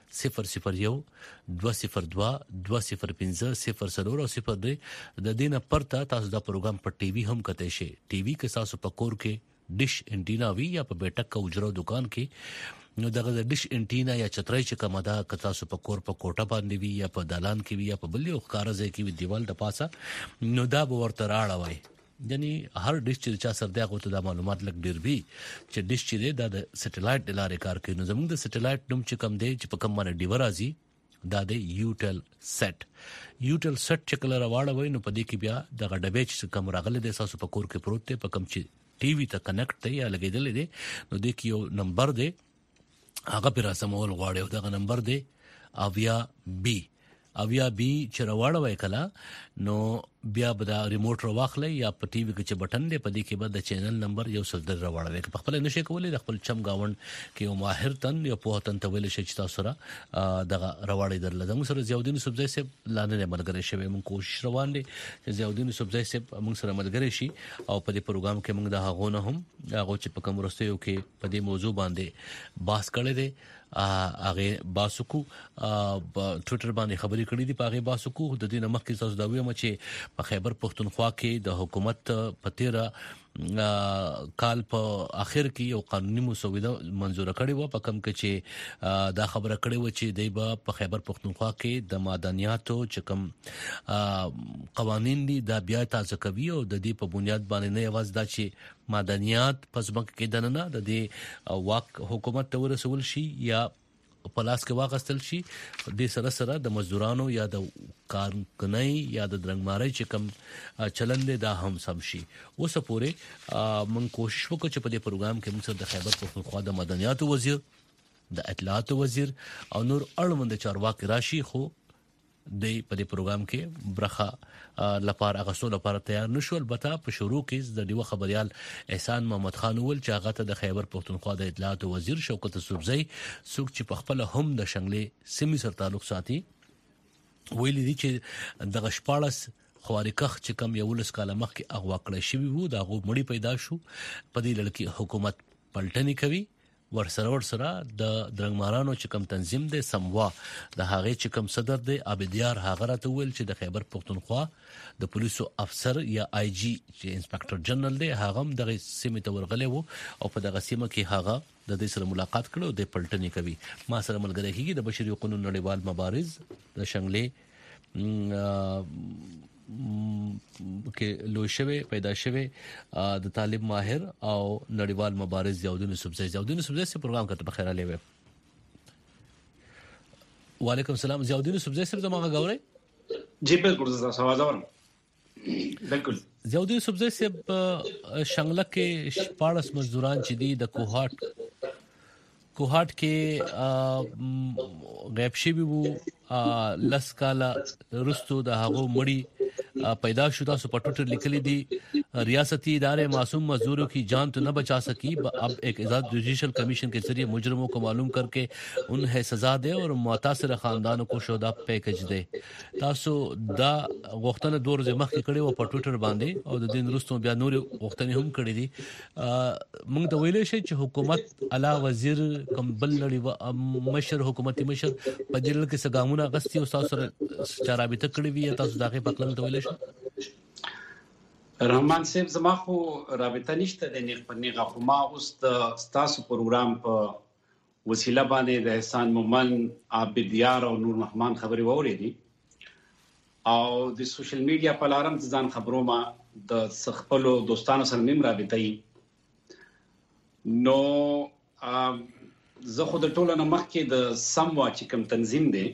001-202-205-002 د دینه پرته تاسو دا پروګرام په ټي وي هم کته شئ ټي وي کې تاسو په کور کې ډیش انټینا وی یا په بیٹک کا اجرو دکان کې نو دغه ډیش انټینا یا چترای چې کومه دا ک تاسو په کور په کوټه باندې وی یا په دالان کې وی یا په بلې ښکارځي کې وی دیوال د پاسه نو دا به ورته راړوي یعنی هر ډیش چې چا سره دغه ته د معلومات لګ ډیر وی چې ډیش چې د سټلایټ د لارې کار کوي نو زموږ د سټلایټ نوم چې کم دی چې په کوم باندې ډیور راځي دا د یوټل سیټ چې کله راوړوي نو په دې کې بیا د غډبې چې کوم راغله د اساس په کور کې پروت دی په کوم چې ټي وي ته کنیکټ دی یا لګیدل دی نو د کې یو نمبر دی هغه پر سمول غواړي او دا نمبر دی اویا بي چې راوړوي کله نو بیا به دا ریموټ راواخلې یا په ټي وي کې چې بٹن دی په دې کې به د چینل نمبر یو سل در راوړوي په خپل نشي کولای د خپل چم گاوند کې یو ماهر تن یا په تن ته ویل شي چې تاسو سره دغه راوړی درل زموږ سره ضیاءالدین یوسفزئی صاحب لاندې ملګری شوی موږ کوشش روان دي چې ضیاءالدین یوسفزئی صاحب موږ سره ملګری شي او په دې پروګرام کې موږ د هغه نه هم هغه چې په کوم ورستیو کې په دې موضوع باندې بحث کړی دی هغه باسکو ټوئیټر باندې خبرې کړې دي په هغه باسکو د دې نمک کې تاسو دا ویل چې په خیبر پختونخوا کې د حکومت پتیرا کال په اخر کې یو قانوني مسوده منزور کړې و په کوم کې چې دا خبره کړې و چې د په خیبر پختونخوا کې د معدنیاتو چې کوم قوانين دي دا بیا تازه کوي او د دې په بنیاد باندې نه یواز دا چې معدنیات پس بنک کې دننه د دې واک حکومت ته ورسول شي یا پلاس کې واغستل شي د سره د مزدورانو یا د کارکنۍ یا د درنګمارۍ چې کم چلند دا هم سم شي اوس پورې من کوشش وکړ چې په دې پروګرام کې موږ د خیبر پختونخوا د مدنیاتو وزیر د اطلاعات وزیر او نور اړوند چارواکي راشي خو د په دې پروګرام کې برخه لپاره اغسطو لپاره تیار نشو البته په شروع کې د دیو خبريال احسان محمد خان ول چې هغه ته د خیبر پختونخوا د اطلاعات وزیر شوکت یوسفزئی څوک چې په خپل هم د شنګلې سیمې سره تعلق ساتي ویل دي چې د غشپاړس خوارکخ چې کم یو لس کاله مخکې اغوا کړی شوی وو دا غو مړی پیدا شو په دې لړکی حکومت پلټنی کوي ورسره د درنګمارانو چې کم تنظیم دی سموا د هغه چې کم صدر دی عبدیار هغه راته ویل چې د خیبر پختونخوا د پولیسو افسر یا آی جی چې انسپکټر جنرال دی هغه هم دغه سیمه ته ورغلی وو او په دغه سیمه کې هغه د دې سره ملاقات کړو د پلټنی کوي ما سره ملګری کیږي د بشري حقوقو نړیوال مبارز د شنګلې کې لوی شوی پیدا شوی د طالب ماهر او نړیوال مبارز ضیاءالدین یوسفزئی سے پروګرام کرتے بخیر علی وی وعلیکم السلام ضیاءالدین یوسفزئی سے زما غوړی جی بالکل تاسو आवाज اورم بالکل ضیاءالدین یوسفزئی سے شنګله کې 14 مزدوران چې دي د کوهاټ کې غیب شوی وو لس کاله رستو د هغو مړی پیدا شو تاسو په ټوټر لیکلي دي ریاستی ادارے معصوم مزدوروں کی جان تو نہ بچا سکی اب ایک آزاد جوڈیشل کمیشن کے ذریعے مجرموں کو معلوم کر کے انہیں سزا دے اور متاثر خاندانوں کو شودا پیکج دے تاسو دا غوښتنه دور زمخ کې کړي او په ټوټر باندې او د دین رستو بیا نور غوښتنې هم کړې دي موږ ته ویلې شي چې حکومت اعلی وزیر کم بل لړي مشر حکومتي مشر په دې کې سګامونه غستي او تاسو سره چارابته کړې وي تاسو داخه پکلم ته ویلې شي رحمان صاحب زما خو رابطه نشته د نیغه خو ما اوس د ستاسو پروګرام په وسیله باندې د احسان مومن عابد یار او نور رحمان خبري وورېدي او د سوشل میډیا په لارم ځان خبرو ما د خپل دوستانو سره نیم رابطه ای نو زه خو د ټولو نه مخکې د سموا چې کوم تنظیم دی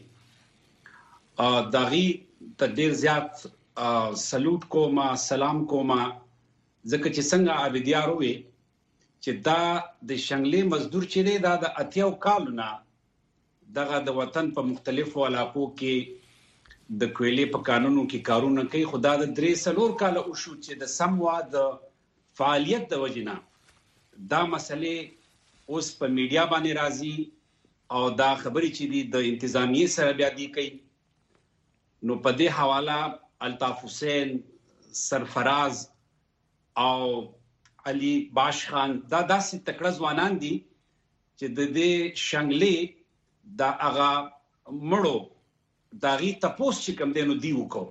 داغي ته ډیر زیات سلوټ کوما سلام کوما ځکه چې څنګه عابدیار وي چې دا د شنګلې مزدور چې دی دا د اتیاو کالونه دغه د وطن په مختلفو علاقو کې د کویلې په قانونو کې کارونه کوي خدا د 3 کال او شو چې د سموا د فعالیت د وجنه دا مسلې اوس په میډیا باندې راځي او دا خبرې چې دي د انتظامیه سره بیا دي کوي نو په دې حواله الطاف حسین سرفراز او علي باش خان دا داسې تکړه ځوانان دي چې د دې شنګلې دا هغه مړو داغي تپوس چې کوم دینو دی وکړو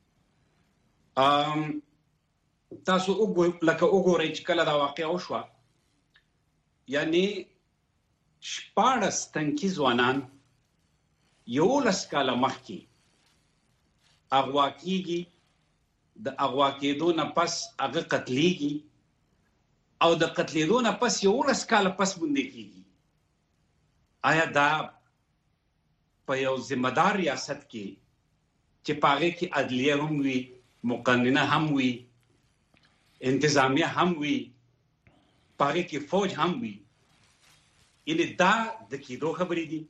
تاسو وګورئ چې کله دا واقعا وشوه یعنی شپاړس تنکي ځوانان یو لس کاله مخکې اغوا کیږي د اغوا کېدو نه پس هغه قتلېږي او د قتلېدو نه پس یو لس کاله پس باندې کیږي آیا دا په یو ذمہ دار ریاست کې چې پاغه کې عدلیه هم وي مقننه هم وي انتظامیه هم وي پاگه کی فوج هم وی یعنی دا د کېدو خبرې دي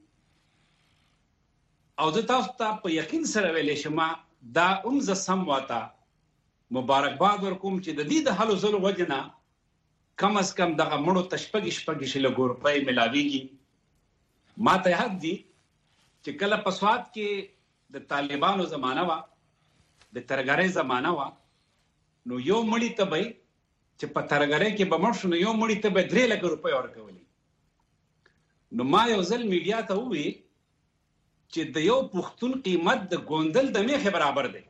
او زه تاسو ته په یقین سره ویلې شم دا ز سم واته مبارکباد ورکوم چې د دې د حل زلو وجنه کم از کم دغه مړو تشپګ شلګور پای ملاویږي ما ته حد دي چې کله په سواد کې د طالبانو زمانہ وا د ترګری زمانہ وا نو یو مړی ته به چې په ترګری کې به مړ شو نو یو مړی ته به 3 لک روپۍ ورکولې نو ما یو ځل میډیا ته وی چې د یو پښتون قیمت د ګوندل د میخه برابر دی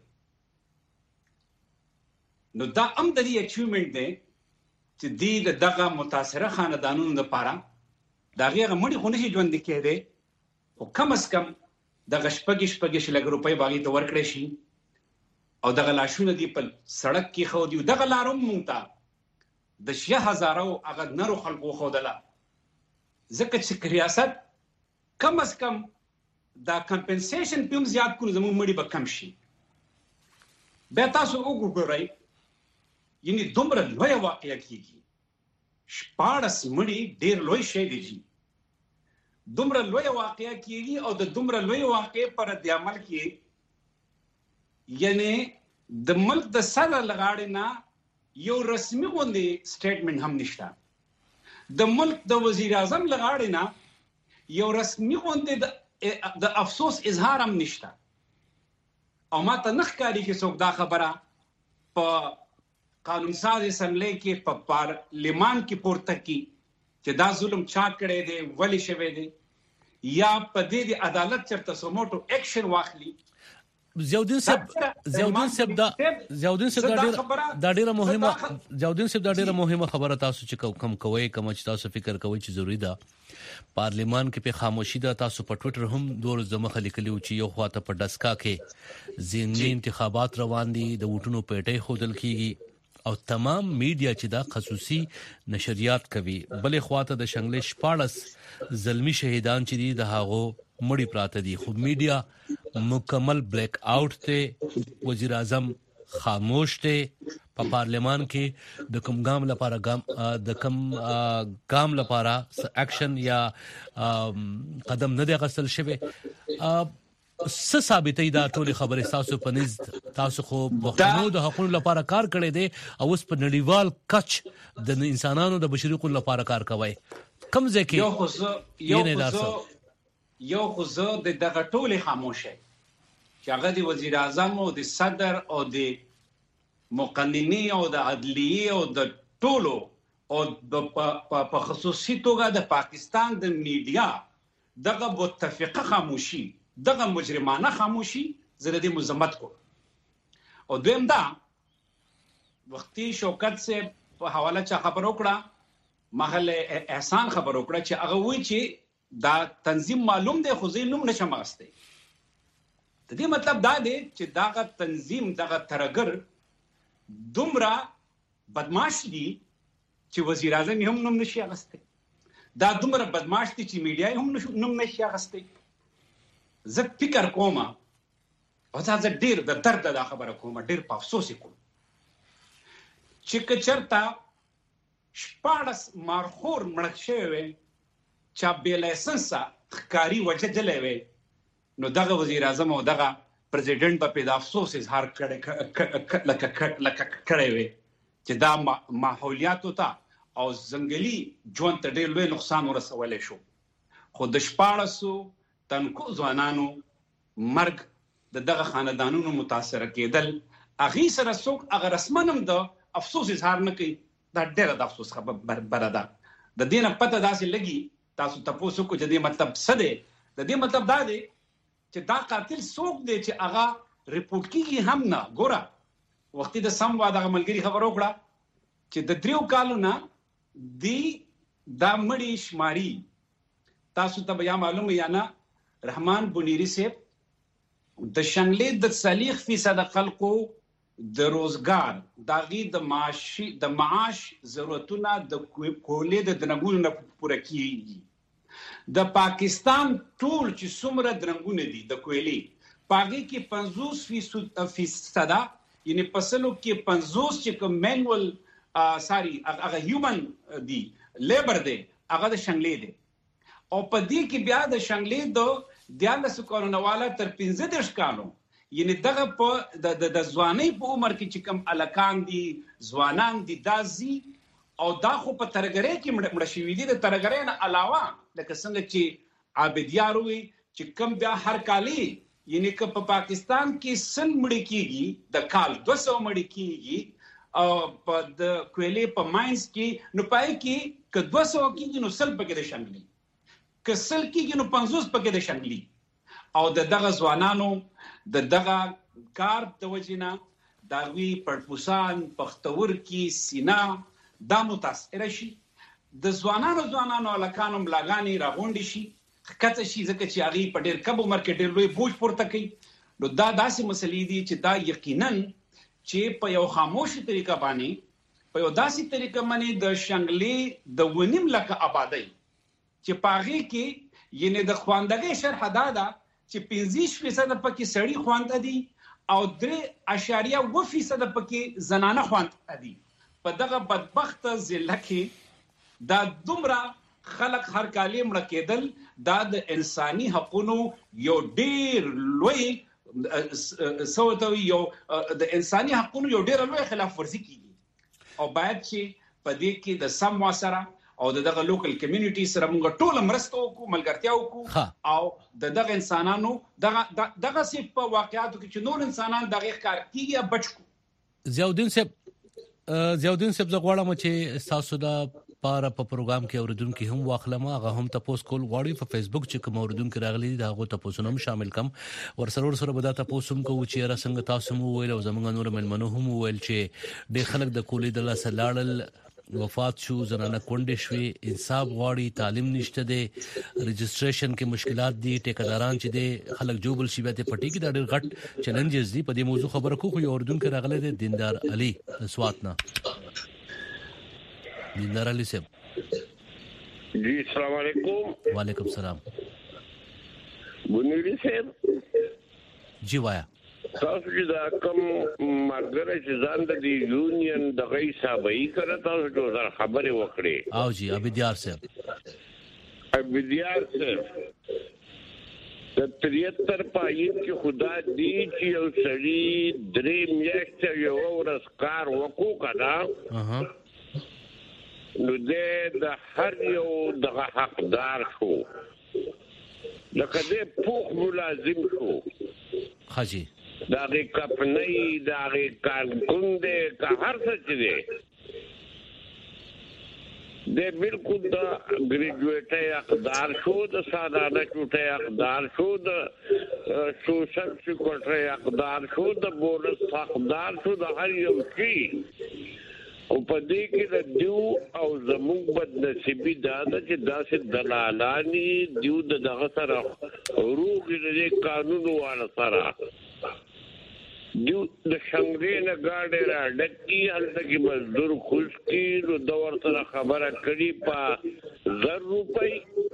نو دا هم د دې اچیومنت دی چې د دغه متاثره خاندانونو لپاره دا غیر مړي خو نشي ژوند کېده او کم از کم د غشپګ لګ روپۍ باغې ته ورکړې شي او دغه لاشونه دی په سړک کې خو دی دغه لارم مونږ د 6000 هغه نرو خلکو خو دلا ځکه چې ریاست کم از کم دا کمپنسیشن پم زیات کړو زموږ مړي به کم شي به تاسو وګورئ یعنی دومره لوی واقعیا کیږي شپاړس مړي ډیر لوی شی دی دومره لوی واقعیا کیږي او د دومره لوی واقع پر د عمل کې یعنی د ملک د سره لغاړې نه یو رسمي غونډه سټیټمنټ هم نشته د ملک د وزیر اعظم لغاړې نه یو رسمي غونډه د افسوس اظهار هم نشته او ما ته نخکاری کې څوک دا خبره په قانون ساز اسمبلی کې په پارلیمان کې پورته کی چې دا ظلم چا کړی دی ولی شوی دی یا په دې عدالت چرته سموټو اکشن واخلي زیاودین صاحب دا ډیره مهمه خبره تاسو چې کوم کوي کوم چې تاسو فکر کوي چې ضروری ده پارلیمان کې په خاموشي ده تاسو په ټوئیټر هم دور زمخ لیکلو چې یو خواته په ډسکا کې ځینې انتخابات روان دي د ووټونو پیټي خودل کیږي او تمام میډیا چې دا خصوصي نشریات کوي بلې خواته د شنګلې 14 ظلمي شهیدان چې دي د هغو مړی پراته دي خو میډیا مکمل بلیک آؤٹ ته وزیر اعظم خاموش ته په پارلیمان کې د کوم ګام لپاره اکشن یا قدم نه دی غسل شوی څه ثابتې دا ټول خبره تاسو په نږدې تاسو خو پښتنو د حقوقو لپاره کار کړی دی او اوس په نړیوال کچ د انسانانو د بشري حقوقو لپاره کار کوي کوم ځکه یو خو زه د دغه ټولې خاموشه چې هغه د وزیر اعظم او د صدر او د مقننین او د عدلیه او د ټولو او په خصوصي توګه د پاکستان د میډیا دغه متفقه خاموشي دغه مجرمانه خاموشي زه د مزمت کو او دویم دا وختي شوکت سے په حواله چا خبر وکړه محل احسان خبر وکړه چې هغه وی چې دا تنظیم معلوم دی خو زه نوم نشم واسطه د دې مطلب دا دی چې داغه تنظیم دغه ترګر دومره بدمعاش دي چې وزیر اعظم هم نوم نشي اغسته دا دومره بدمعاش دي چې میډیا هم نوم نشي اغسته زه فکر کوم او دا ډیر د درد د خبره کوم ډیر په افسوس کوم چې کچرتا شپارس مارخور مړک شوی چې به لایسنسا خکاری وجدلې وي نو دغه وزیر اعظم او دغه پریزیډنټ په پیدا افسوس اظهار کړی وي چې دا ماحولیات ته او ځنګلي ژوند ته ډېر لوی نقصان ورسولی شو خو د 1400 تنکو ځوانانو مرګ دغه خاندانونو متاثر کېدل هغه سره څوک هغه رسمنم د افسوس اظهار نه کوي دا ډېر د افسوس خبره ده د دې نه پته داسې لګي تاسو تاسو کو چې دې مطلب څه دی د دې مطلب دا دی چې دا قاتل څوک دی چې هغه ریپورت کیږي هم نه ګوره وختي د سم واده عملګری خبر وکړه چې د 3 کالو نه دی دا مړی شماري تاسو ته بیا معلومه یا نه رحمان بنيري صاحب د شنګلې د 40% خلکو د روزګار داغي د معاش ضرورتونه د کولې د دنګونو نه پوره کیږي د پاکستان ټول چې څومره درنګونه دي د کویلې پاګي کې 50% یعنی پسلو کې 50 چې کوم مینوال هغه هیومن دی لیبر دی هغه د شنګلې دی او په دې کې بیا د شنګلې د 14 کورونه والا تر 15 کالو یعنی دغه په د ځواني په عمر کې چې کوم الکان دي ځوانان دي دازي او دا خو په ترګرې کې مړ شوی دي د ترګرې نه علاوه لکه څنګه چې عابدیار وي چې کم بیا هر کالي یعنی که په پاکستان کې سل مړ کیږي د کال 200 مړ کیږي او په د کویلې په ماینز کې نو پای کې که 200 کیږي نو سل پکې د شنګلي که سل کیږي نو 50 پکې د شنګلي او دغه ځوانانو دغه کار د وجینا داوی پړپوسان پختور کې سینا دا متاثر شي د ځوانانو لکانو ملاګانی راغونډي شي کته شي ځکه چې هغه په ډېر کم عمر کې ډېر لوی بوج پورته کوي نو دا داسې مسلې دي چې دا یقینا چې په یو خاموشي طریقه باندې په یو داسې طریقه باندې د شنګلې د ونیم لکه آبادی چې پاغي کې ینه د خواندګۍ شرح دادا چې 50% پکې سړی خوانده دي او 3.2% پکې زنانه خوانده دي په دغه بدبخت ضلع کې دا دومره خلق هر کالی مړ کېدل دا د انساني حقوقو یو ډېر لوی سوتوي یو د انساني حقوقو یو ډېر لوی خلاف ورزي کیږي او باید چې په دې کې د سم واسره او دغه لوکل کمیونټي سره موږ ټول مرسته وکړو ملګرتیا وکړو او دغه انسانانو دغه سي په واقعاتو کې چې نور انسانان دغه کار کیږي بچو ضیاءالدین صاحب زغواړم چې تاسو دا په پروګرام کې اوریدونکو هم واخلم هغه هم تاسو کول غواړي په فیسبوک چې کوم اوریدونکو راغلي دا هغه تاسو هم شامل کم ورسره به دا تاسو هم کوو چې را څنګه تاسو مو ویل او زمونږ نور ملمنو هم ویل چې د خلک د کولې د لاسه لاړل وفات شو زنانه کونډې شوې انصاف غواړي تعلیم نشته دی رجسټریشن کې مشکلات دي ټیکداران چې دي خلک جوبل شي به پټي کې دا ډېر غټ چیلنجز دي په دې موضوع خبره کوو یو اردن کې راغله دي دیندار علي سواتنا دیندار علي صاحب جی السلام علیکم وعلیکم السلام بنيري صاحب جی وایا تاسو چې دا کوم مرګره چې ځان د یونین د غي صاحبې کړه تاسو ته خبره وکړي او جی ابدیار صاحب د 73 پایین کې خدا دې چې یو سړی درې میاشتې یو ورځ کار وکړو کړه نو دې د هر یو دغه حقدار شو لکه دې پوخ ملازم شو حاجی داغه کپنۍ داغه کارکوند کا هر څه دي د بالکل د ګریجویټي حقدار شو د سادانه چوټي حقدار شو د سوشل سیکورټي حقدار شو د بونس حقدار شو د هر یو شي او په دې کې د دیو او زموږ بد نصیبی دا چې داسې دلالانی دیو دغه سره روغ دې قانون والا سره دیو د شنګري نه گاډي را ډکی هلته کې مزدور خوش کی نو د ورته خبره کړي په 1000 روپۍ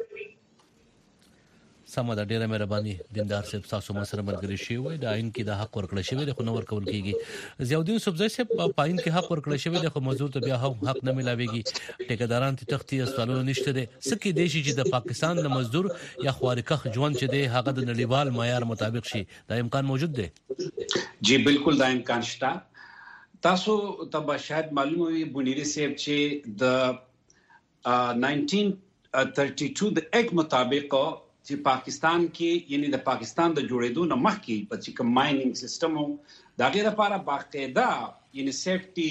سمه د ډیره مهرباني دیندار صاحب تاسو ما سره مرګري شي وي د عین کې د حق ورکړل شوی د خو نور کول کیږي ضیاءالدین صاحب صاحب په عین کې حق ورکړل شوی د خو مزدور ته بیا هم حق نه ملاويږي ټیکداران ته تختی استالو نشته دي سکه دیشي چې د پاکستان د مزدور یا خوارکخ ژوند چې دی هغه د نړیوال معیار مطابق شي دا امکان موجود دی جی بالکل دا امکان شته تاسو ته شاید معلومه وي بونیری صاحب چې د 1932 د ایکټ مطابق چې پاکستان کې یعنی د پاکستان د جوړېدو نه مخکې په چې کوم مایننګ سیستم دا غیر لپاره باقاعده یعنی سیفټي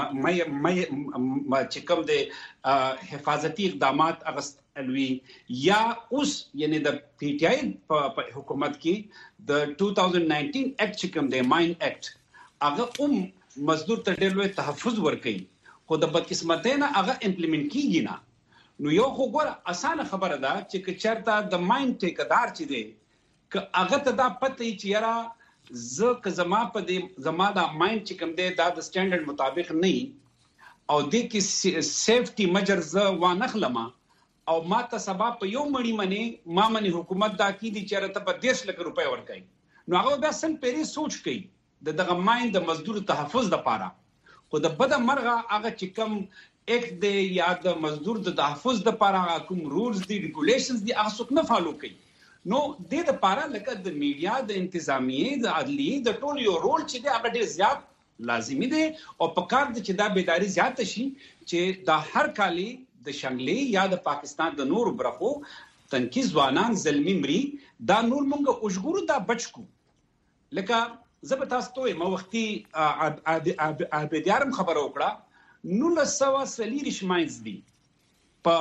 چې کوم د حفاظتي اقدامات اغستلوي یا اوس یعنی د پی ټی آی په حکومت کې د 2019 ایکټ چې کوم د ماین ایکټ هغه مزدور ته ډېر لوی تحفظ ورکړي خو د بدقسمتۍ نه هغه امپلیمنٹ کیږي نه نو یو خو ګوره اسانه خبره ده چې چرته د ماین ټیکدار چې دی ک هغه ته دا پته چې یاره ز ک زما په دې زما د ماین چې کوم دی دا د سټانډرډ مطابق نه او د کې سیفټي میجرز وانخلمه او ما ته سبا په یو مړی منی ما منی حکومت دا کی دي چې رته په 10 لک روپۍ ورکړي نو هغه بیا سن پیری سوچ کوي دغه ماین د مزدور تحفظ لپاره خو د بد مرغه هغه چې کوم ایک د یا د مزدور د تحفظ د لپاره کوم رولز دي ریګولیشنز دي هغه څوک نه فالو کوي نو د لپاره لکه د میډیا د انتظامیه د عدلیه د ټول یو رول چې دی هغه ډیر زیات لازمي دی او په کار د چې دا بیداری زیات شي چې د هر کالي د شنګلې یا د پاکستان د نور برخو تنکي ځوانان زلمی مري دا نور مونږ اوجګورو دا بچکو لکه زبتاستو مو وختي عبدیارم خبر وکړه 1940 ماینز دي په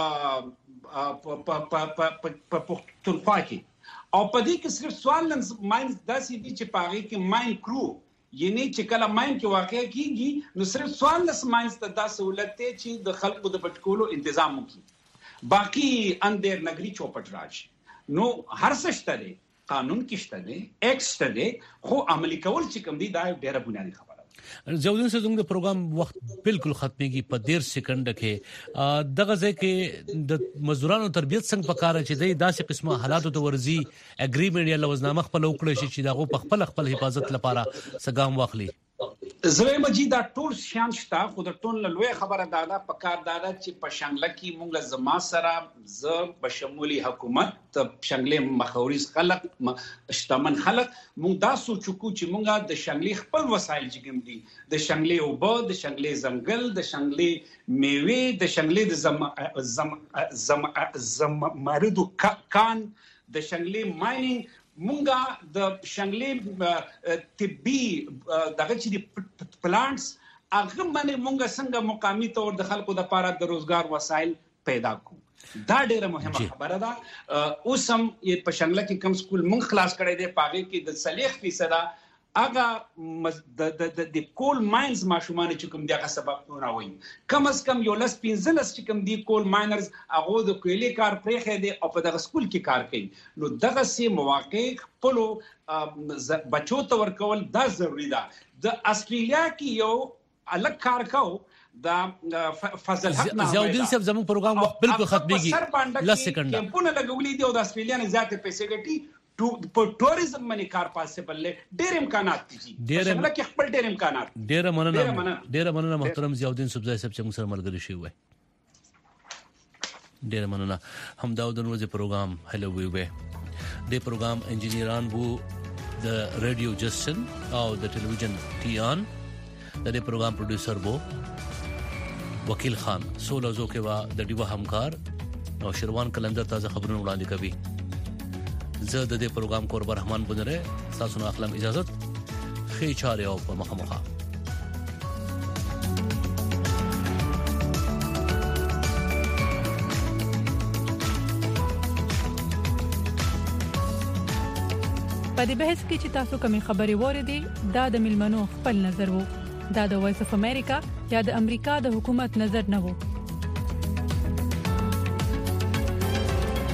پښتونخوا کې او په دې کې صرف سوالنس ماینز داسې دي چې پاره کې ماین کرو یعنی چې کله ماین کې واقع کیږي نو صرف سوالنس ماینز ته دا سہولت ته چې د خلکو د پټکولو تنظیم وکړي باقي اندر نګری چوپټ راج نو هر څه شته قانون کې شته دي ایکټ شته دي خو عملي کول چې کوم دي دا ډیره بنیادی خبره ضیاءالدین صاحب زموږ د پروګرام وخت بالکل ختميږي په 10 سکند کې دغه ځکه د مزدورانو تربيت څنګه پکاره چې د داسې قسمه حالاتو ته ورزي اګریمنت یا لوزنامه خپل وکړي چې دغه په خپل حفاظت لپاره سګام واخلي زوی مجید دا ټول شان شتا خو د ټول لوی خبره دادا پکار دادا چې په شنګله کې مونږ زما سره ز بشمولي حکومت شنګله مخاوريز خلق اشتمن خلق مونږ دا سوچو چې مونږه د شنګلي خپل وسایل جګم دي د شنګلي اوبه د شنګلي زنګل د شنګلي میوه د شنګلي د زم مردو کان د شنګلي مایننګ مونږه د شنګلې طبي دغه چې پلانټس هغه باندې مونږه څنګه مقامی تور د خلکو د لپاره د روزګار وسایل پیدا کو دا ډیره مهمه خبره ده اوس هم په شنګله کې کم سکول مونږ خلاص کړی دی پاغه کې د 30% اغه د کول ماینز ماشومان چې کوم دغه سببونه وایي کم از کم یو لس 15 چې کوم دی کول ماینرز هغه د کویلي کار پرېخې دي او په دغه سکول کې کار کوي نو دغه سي مواقع خپل بچو ته ورکول دا ضروری ده د استرالیا کې یو الګ کار کو دا فضل حق نه ضیاءالدین صاحب زموږ پروګرام وخت بالکل ختميږي لس سکند کمپونه لګولې دي او د استرالیا نه زیات پیسې ګټي په ټوریزم باندې کار پاسبل ډېر امکانات دي څنګه کې خپل ډېر امکانات ډېر مننه محترم ضیاءالدین صاحب صاحب چې موږ سره ملګری شوی وي ډېر مننه هم دا د ورځې پروګرام هلو وی وي د پروګرام انجینیران وو د رادیو جسن او د ټلویزیون ټیان د پروګرام پروډوسر وو وکیل خان سولازو کې وا د ډیوه همکار او شروان کلندر تازه خبرونه وړاندې کوي زه د دې پروګرام قربان رحمان بنره تاسو نه اخلم اجازه خې چاره او په مخه په دې بحث کې چې تاسو کومې خبرې وریدي دا د ملمنو خپل نظر وو. دا د وایس اف امریکا یا د امریکا د حکومت نظر نه وو.